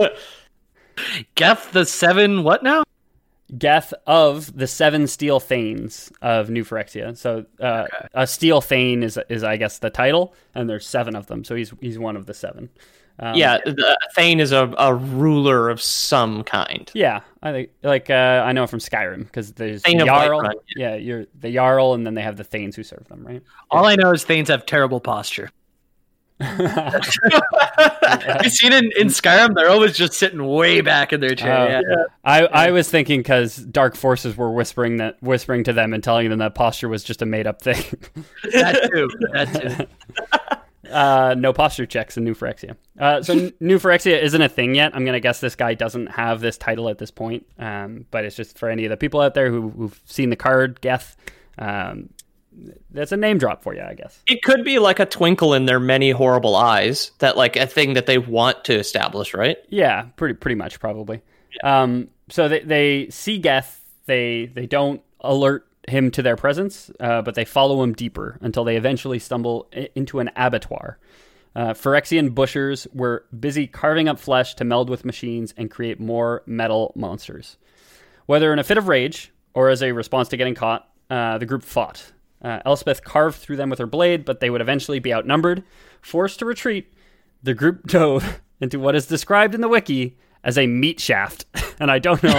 Geth the seven, what now? Geth of the Seven Steel Thanes of New Phyrexia. So uh, Okay. a Steel Thane is, is, I guess, the title, and there's seven of them. So he's he's one of the seven. Um, yeah, the Thane is a, a ruler of some kind. Yeah, I think like uh, I know from Skyrim because there's Thane the of Jarl. Whiterun, Yeah, you're the Jarl, and then they have the Thanes who serve them, right? All I know is Thanes have terrible posture. Have you seen in, in Skyrim? They're always just sitting way back in their chair. Oh. yeah. I, I was thinking because dark forces were whispering that whispering to them and telling them that posture was just a made up thing. That too. That too. Uh, no posture checks in New Phyrexia. Uh, so N- New Phyrexia isn't a thing yet. I'm gonna guess this guy doesn't have this title at this point. Um, but it's just for any of the people out there who, who've seen the card Geth. Um, that's a name drop for you, I guess. It could be like a twinkle in their many horrible eyes, that like a thing that they want to establish, right? Yeah, pretty pretty much probably. Um, so they they see Geth. They they don't alert him to their presence, uh, but they follow him deeper until they eventually stumble i- into an abattoir. Uh, Phyrexian butchers were busy carving up flesh to meld with machines and create more metal monsters. Whether in a fit of rage or as a response to getting caught, uh, the group fought. Uh, Elspeth carved through them with her blade, but they would eventually be outnumbered. Forced to retreat, the group dove into what is described in the wiki as a meat shaft. And I don't know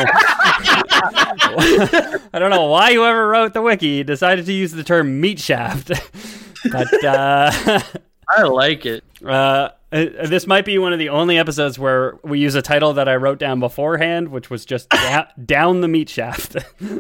I don't know why whoever wrote the wiki decided to use the term meat shaft. But uh, I like it. uh, this might be one of the only episodes where we use a title that I wrote down beforehand, which was just da- down the meat shaft.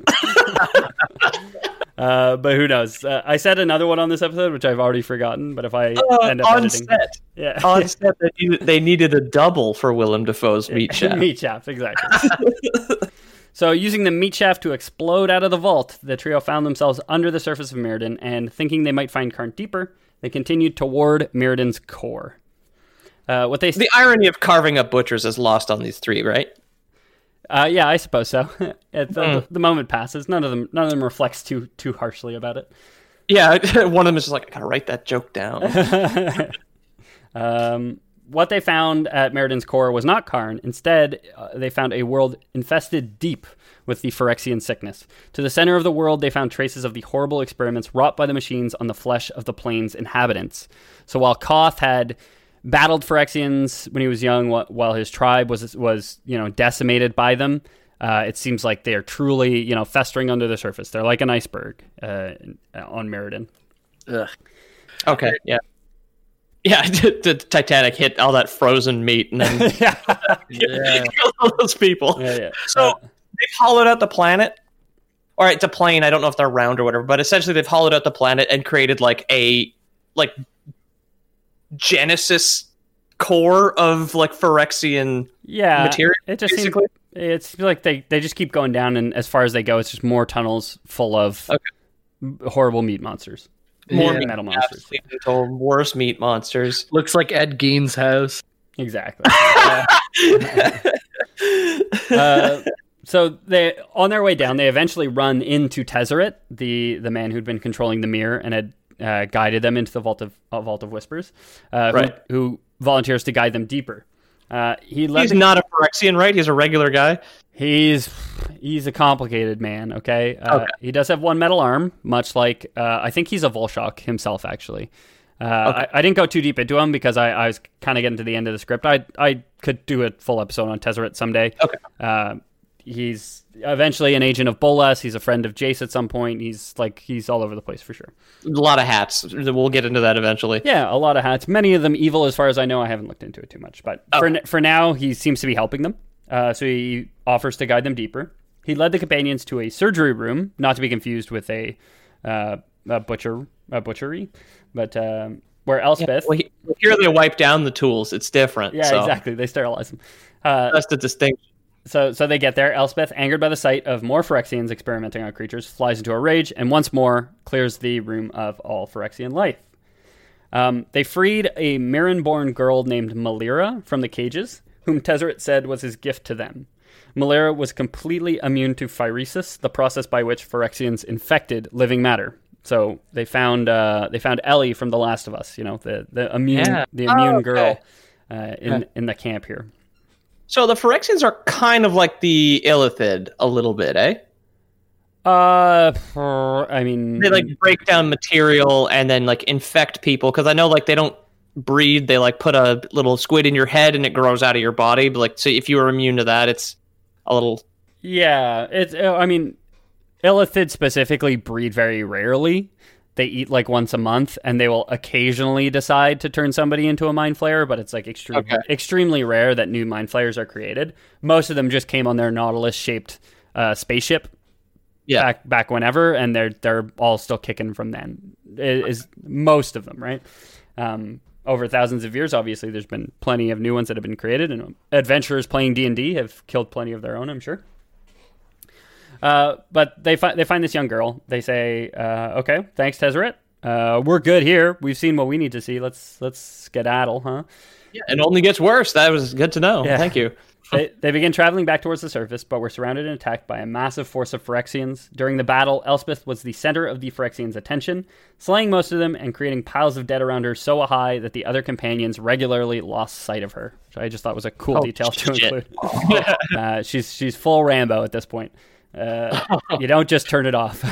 Uh, but who knows? Uh, I said another one on this episode, which I've already forgotten. But if I Uh, end up on editing, set, yeah, on set, they needed, they needed a double for Willem Dafoe's meat shaft. meat shaft, exactly. So, using the meat shaft to explode out of the vault, the trio found themselves under the surface of Mirrodin, and thinking they might find Karn deeper, they continued toward Mirrodin's core. Uh, what they The irony of carving up butchers is lost on these three, right? Uh, yeah, I suppose so. It, the, Mm. the moment passes. None of them, none of them reflects too too harshly about it. Yeah, one of them is just like, I gotta write that joke down. Um, what they found at Mirrodin's core was not Karn. Instead, uh, they found a world infested deep with the Phyrexian sickness. To the center of the world, they found traces of the horrible experiments wrought by the machines on the flesh of the plane's inhabitants. So while Koth had battled Phyrexians when he was young, wh- while his tribe was was you know decimated by them, uh, it seems like they are truly you know festering under the surface. They're like an iceberg uh, on Mirrodin. Ugh. Okay, yeah. Yeah, the Titanic hit all that frozen meat and then yeah, Yeah. killed all those people. yeah, yeah. So Uh, they've hollowed out the planet. All right, it's a plane. I don't know if they're round or whatever, but essentially they've hollowed out the planet and created like a like Genesis core of like Phyrexian yeah, material. It just seems basically. it's like they, they just keep going down, and as far as they go, it's just more tunnels full of Okay. horrible meat monsters. More Yeah. meat metal monsters. Until worse meat monsters. Looks like Ed Gein's house. Exactly. Uh, uh, so they, on their way down, they eventually run into Tezzeret, the the man who'd been controlling the mirror and had uh, guided them into the Vault of uh, Vault of Whispers, uh, Right. who, who volunteers to guide them deeper. Uh, he led He's the- not a Phyrexian, right? He's a regular guy. He's he's a complicated man. Okay, uh, Okay. He does have one metal arm, much like uh, I think he's a Volshok himself. Actually, uh, Okay. I, I didn't go too deep into him because I, I was kind of getting to the end of the script. I I could do a full episode on Tezzeret someday. Okay. Uh, he's eventually an agent of Bolas. He's a friend of Jace at some point. He's like he's all over the place for sure. A lot of hats. We'll get into that eventually. Yeah, a lot of hats. Many of them evil, as far as I know. I haven't looked into it too much, but for Okay. n- for now, he seems to be helping them. Uh, so he offers to guide them deeper. He led the companions to a surgery room, not to be confused with a, uh, a butcher a butchery, but um, where Elspeth. Well, he, here they wipe down the tools. It's different. yeah, so exactly. They sterilize them. Uh, That's the distinction. So, so they get there. Elspeth, angered by the sight of more Phyrexians experimenting on creatures, flies into a rage and once more clears the room of all Phyrexian life. Um, they freed a Mirren-born girl named Malira from the cages, whom Tezzeret said was his gift to them. Malira was completely immune to phyresis, the process by which Phyrexians infected living matter. So they found uh, they found Ellie from The Last of Us, you know, the the immune Yeah. the immune Oh, okay. girl uh, in in the camp here. So the Phyrexians are kind of like the Illithid a little bit, eh? Uh, I mean, They like break down material and then like infect people, because I know like they don't breed. They like put a little squid in your head and it grows out of your body. But like, so if you were immune to that, it's a little. yeah, it's. I mean, Illithid specifically breed very rarely. They eat like once a month, and they will occasionally decide to turn somebody into a mind flayer, but it's like extreme, Okay. extremely rare that new mind flayers are created. Most of them just came on their Nautilus-shaped uh, spaceship Yeah. back back whenever, and they're they're all still kicking from then. Is, is most of them, right? Um, over thousands of years, obviously, there's been plenty of new ones that have been created, and adventurers playing D and D have killed plenty of their own, I'm sure. Uh, but they find they find this young girl. They say, uh, "Okay, thanks, Tezzeret. Uh, we're good here. We've seen what we need to see. Let's let's skedaddle, huh?" Yeah, it only gets worse. That was good to know. Yeah. Thank you. They, they begin traveling back towards the surface, but were surrounded and attacked by a massive force of Phyrexians. During the battle, Elspeth was the center of the Phyrexians' attention, slaying most of them and creating piles of dead around her so high that the other companions regularly lost sight of her, which I just thought was a cool Oh, detail to shit. include. uh, she's she's full Rambo at this point. Uh, you don't just turn it off.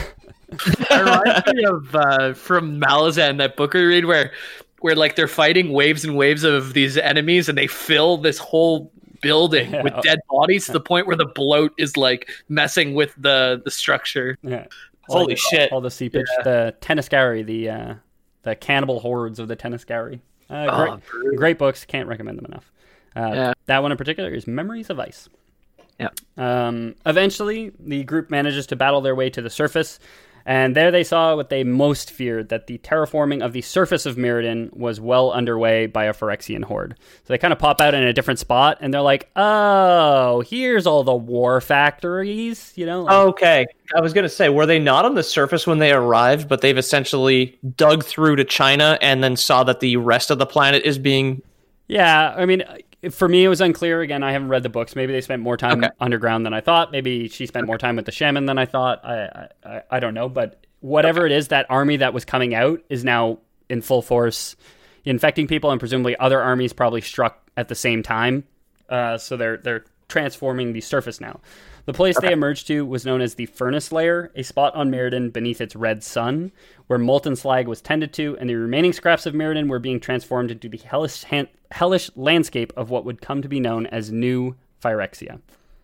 It reminds me of uh, from Malazan, that book we read where where like they're fighting waves and waves of these enemies and they fill this whole building Yeah. with dead bodies to the point where the bloat is like messing with the the structure. Yeah. Holy All the- shit. All the seepage. The Tenniscari, the uh, the cannibal hordes of the Tenniscari. Uh, Oh, great, brutal. great books. Can't recommend them enough. Uh, Yeah. That one in particular is Memories of Ice. Yeah. Um, eventually, the group manages to battle their way to the surface, and there they saw what they most feared, that the terraforming of the surface of Mirrodin was well underway by a Phyrexian horde. So they kind of pop out in a different spot, and they're like, oh, here's all the war factories, you know? like- Okay. I was going to say, were they not on the surface when they arrived, but they've essentially dug through to China and then saw that the rest of the planet is being. Yeah, I mean, for me, it was unclear. Again, I haven't read the books. Maybe they spent more time Okay. underground than I thought. Maybe she spent more time with the shaman than I thought. I, I, I don't know. But whatever it is, that army that was coming out is now in full force, infecting people, and presumably other armies probably struck at the same time. Uh, so they're they're transforming the surface now. The place they emerged to was known as the Furnace Layer, a spot on Mirrodin beneath its red sun, where molten slag was tended to, and the remaining scraps of Mirrodin were being transformed into the hellish, han- hellish landscape of what would come to be known as New Phyrexia.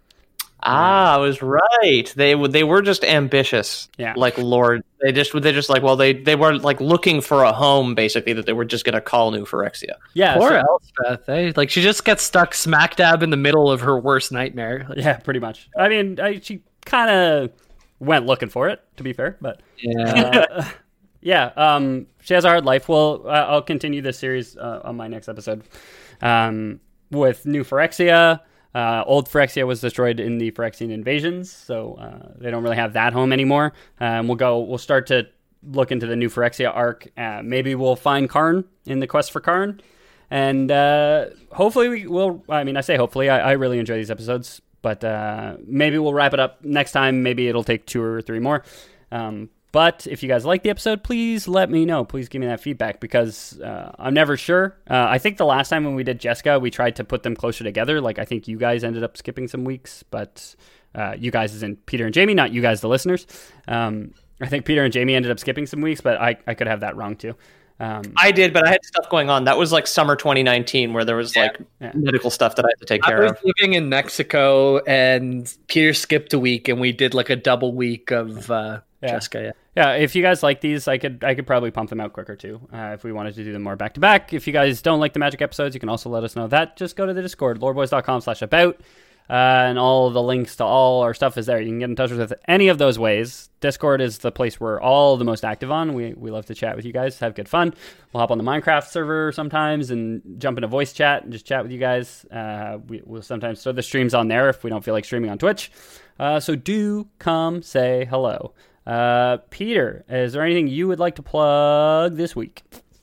Ah, I was right. They w- they were just ambitious. Yeah. Like Lord, they just they just like well they they were like looking for a home basically that they were just going to call New Phyrexia. Yeah, Poor so- Elspeth, eh? Like she just gets stuck smack dab in the middle of her worst nightmare. Like, yeah, pretty much. I mean, I, she kind of went looking for it, to be fair, but yeah. uh, yeah, um, she has a hard life. Well, uh, I'll continue this series uh, on my next episode um, with new Phyrexia. Uh, old Phyrexia was destroyed in the Phyrexian invasions, so uh, they don't really have that home anymore. Um, we'll go. We'll start to look into the new Phyrexia arc. Uh, maybe we'll find Karn in the quest for Karn, and uh, hopefully we will. I mean, I say hopefully. I, I really enjoy these episodes, but uh, maybe we'll wrap it up next time. Maybe it'll take two or three more. Um, But if you guys like the episode, please let me know. Please give me that feedback because uh, I'm never sure. Uh, I think the last time when we did Jessica, we tried to put them closer together. Like I think you guys ended up skipping some weeks, but uh, you guys as in Peter and Jamie, not you guys, the listeners. Um, I think Peter and Jamie ended up skipping some weeks, but I, I could have that wrong too. Um, I did, but I had stuff going on. That was like summer twenty nineteen where there was Yeah. like Yeah. medical stuff that I had to take I care was of. living in Mexico, and Peter skipped a week, and we did like a double week of uh, Yeah. Jessica. Yeah. Yeah, if you guys like these, I could I could probably pump them out quicker too. Uh, if we wanted to do them more back to back. If you guys don't like the Magic episodes, you can also let us know that. Just go to the Discord, loreboys.com slash about, uh, and all the links to all our stuff is there. You can get in touch with us any of those ways. Discord is the place we're all the most active on. We we love to chat with you guys, have good fun. We'll hop on the Minecraft server sometimes and jump into voice chat and just chat with you guys. Uh, we, we'll sometimes throw the streams on there if we don't feel like streaming on Twitch. Uh, so do come say hello. Uh, Peter, is there anything you would like to plug this week?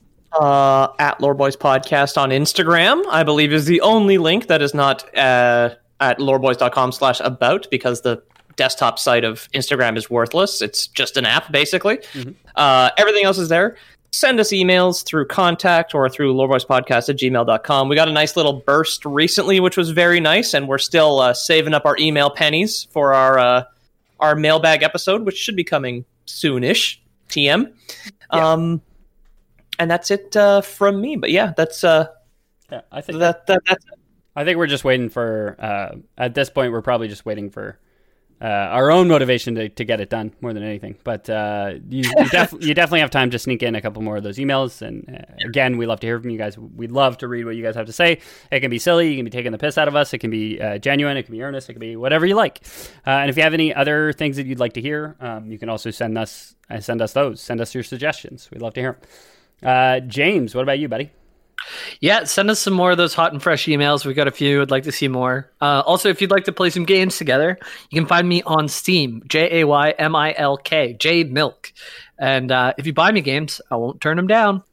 Uh, at Loreboys Podcast on Instagram, I believe, is the only link that is not uh, at loreboys.com slash about because the desktop site of Instagram is worthless. It's just an app, basically. Mm-hmm. Uh, everything else is there. Send us emails through contact or through loreboyspodcast at gmail dot com. We got a nice little burst recently, which was very nice, and we're still uh, saving up our email pennies for our uh, our mailbag episode, which should be coming soonish. T M. Yeah. Um, and that's it uh, from me. But yeah, that's uh, yeah, I think that, that that's it. I think we're just waiting for. Uh, at this point, we're probably just waiting for uh, our own motivation to, to get it done more than anything. But uh, you you, def- you definitely have time to sneak in a couple more of those emails. And uh, again, we love to hear from you guys. We'd love to read what you guys have to say. It can be silly. You can be taking the piss out of us. It can be uh, genuine. It can be earnest. It can be whatever you like. Uh, and if you have any other things that you'd like to hear, um, you can also send us uh, send us those. Send us your suggestions. We'd love to hear them. Uh, James, what about you, buddy? Yeah, send us some more of those hot and fresh emails. We've got a few. I'd like to see more. Uh, also, if you'd like to play some games together, you can find me on Steam, J A Y M I L K, J Milk. And uh, if you buy me games, I won't turn them down.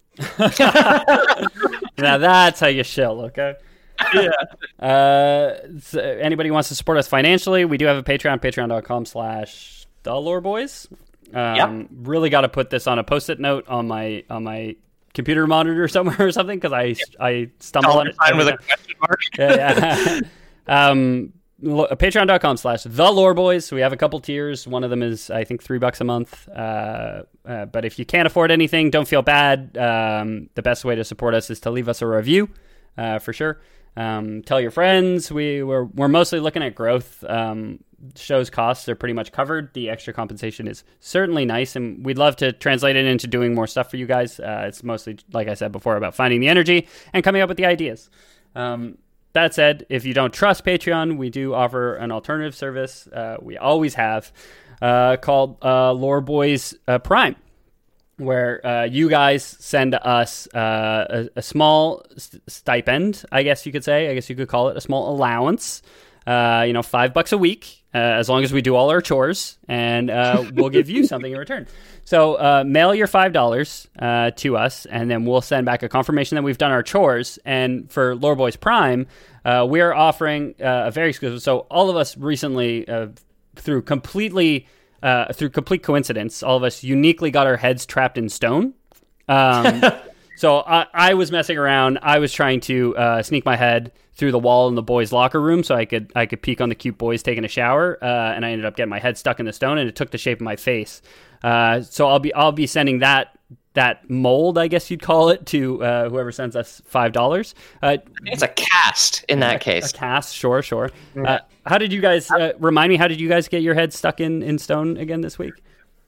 Now that's how you shill, okay? Yeah. Uh, so anybody who wants to support us financially, we do have a Patreon, patreon.com slash the Lore Boys. Um, yep. Really got to put this on a post-it note on my on my computer monitor somewhere or something because I I stumble on it. With a question mark. yeah. yeah. um, Patreon.com slash the Lore Boys. So we have a couple tiers. One of them is I think three bucks a month. Uh, uh, but if you can't afford anything, don't feel bad. Um, the best way to support us is to leave us a review, uh, for sure. Um, tell your friends. We we're we're mostly looking at growth. Um, shows costs are pretty much covered. The extra compensation is certainly nice, and we'd love to translate it into doing more stuff for you guys. Uh, it's mostly, like I said before, about finding the energy and coming up with the ideas. Um, that said, if you don't trust Patreon, we do offer an alternative service. Uh, we always have uh, called uh, Lore Boys uh, Prime, where uh, you guys send us uh, a, a small st- stipend, I guess you could say. I guess you could call it a small allowance. Uh, you know, five bucks a week, uh, as long as we do all our chores, and uh, we'll give you something in return. So uh, mail your five dollars uh, to us, and then we'll send back a confirmation that we've done our chores. And for Lore Boys Prime, uh, we're offering uh, a very exclusive. So all of us recently, uh, through completely, uh, through complete coincidence, all of us uniquely got our heads trapped in stone. Um, so I, I was messing around. I was trying to uh, sneak my head through the wall in the boys' locker room so I could I could peek on the cute boys taking a shower, uh, and I ended up getting my head stuck in the stone, and it took the shape of my face. Uh, so I'll be I'll be sending that that mold, I guess you'd call it, to uh, whoever sends us five dollars. Uh, I think it's a cast in that a, case. A cast, sure, sure. Uh, how did you guys uh, remind me? How did you guys get your head stuck in, in stone again this week?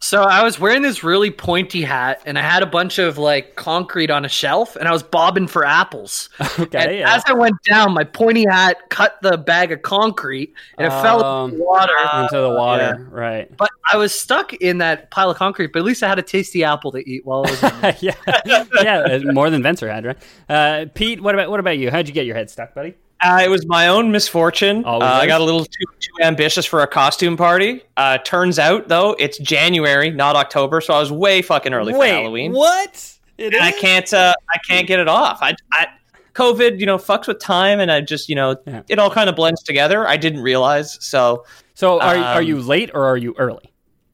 So I was wearing this really pointy hat, and I had a bunch of like concrete on a shelf, and I was bobbing for apples. Okay. And Yeah. as I went down, my pointy hat cut the bag of concrete, and it Um, fell into the water. Into the water, right? But I was stuck in that pile of concrete. But at least I had a tasty apple to eat while I was in there. yeah, yeah, more than Venser had, right? Uh, Pete, what about what about you? How'd you get your head stuck, buddy? Uh, it was my own misfortune. Uh, Always I is. got a little too, too ambitious for a costume party. Uh, turns out, though, it's January, not October, so I was way fucking early for Halloween. What? It And I can't, uh, I can't get it off. I, I, COVID, you know, fucks with time, and I just, you know, Yeah. it all kind of blends together. I didn't realize, so So are Um, are you late or are you early?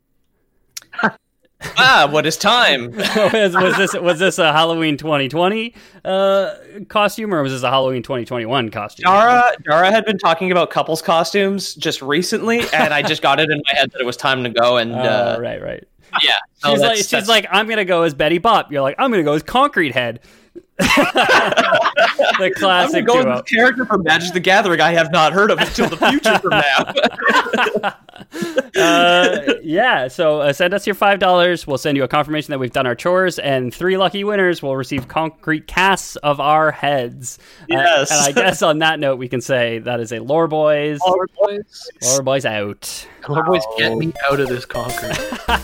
ah, what is time? was, was this was this a Halloween twenty twenty uh, costume or was this a Halloween twenty twenty-one costume? Dara, Dara had been talking about couples costumes just recently, and I just got it in my head that it was time to go. And Uh, uh, right, right. yeah, so She's that's- like, she's that's- like, I'm gonna go as Betty Bopp. You're like, I'm gonna go as Concrete Head. The I'm classic going duo. with this character from Magic the Gathering I have not heard of until the future from now. uh, yeah, so uh, send us your five dollars. We'll send you a confirmation that we've done our chores, and three lucky winners will receive concrete casts of our heads. Uh, Yes. and I guess on that note, we can say that is a Lore Boys. Lore Boys. Lore Boys out. Lore Boys, get me out of this concrete.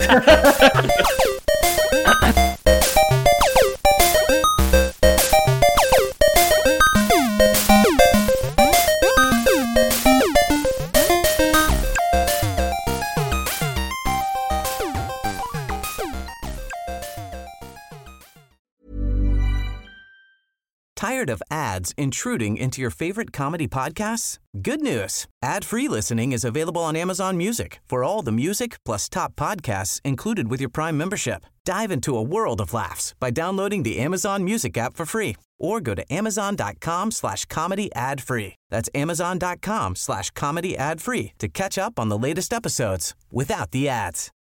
Tired of ads intruding into your favorite comedy podcasts? Good news. Ad-free listening is available on Amazon Music for all the music plus top podcasts included with your Prime membership. Dive into a world of laughs by downloading the Amazon Music app for free or go to amazon.com slash comedy ad free. That's amazon.com slash comedy ad free to catch up on the latest episodes without the ads.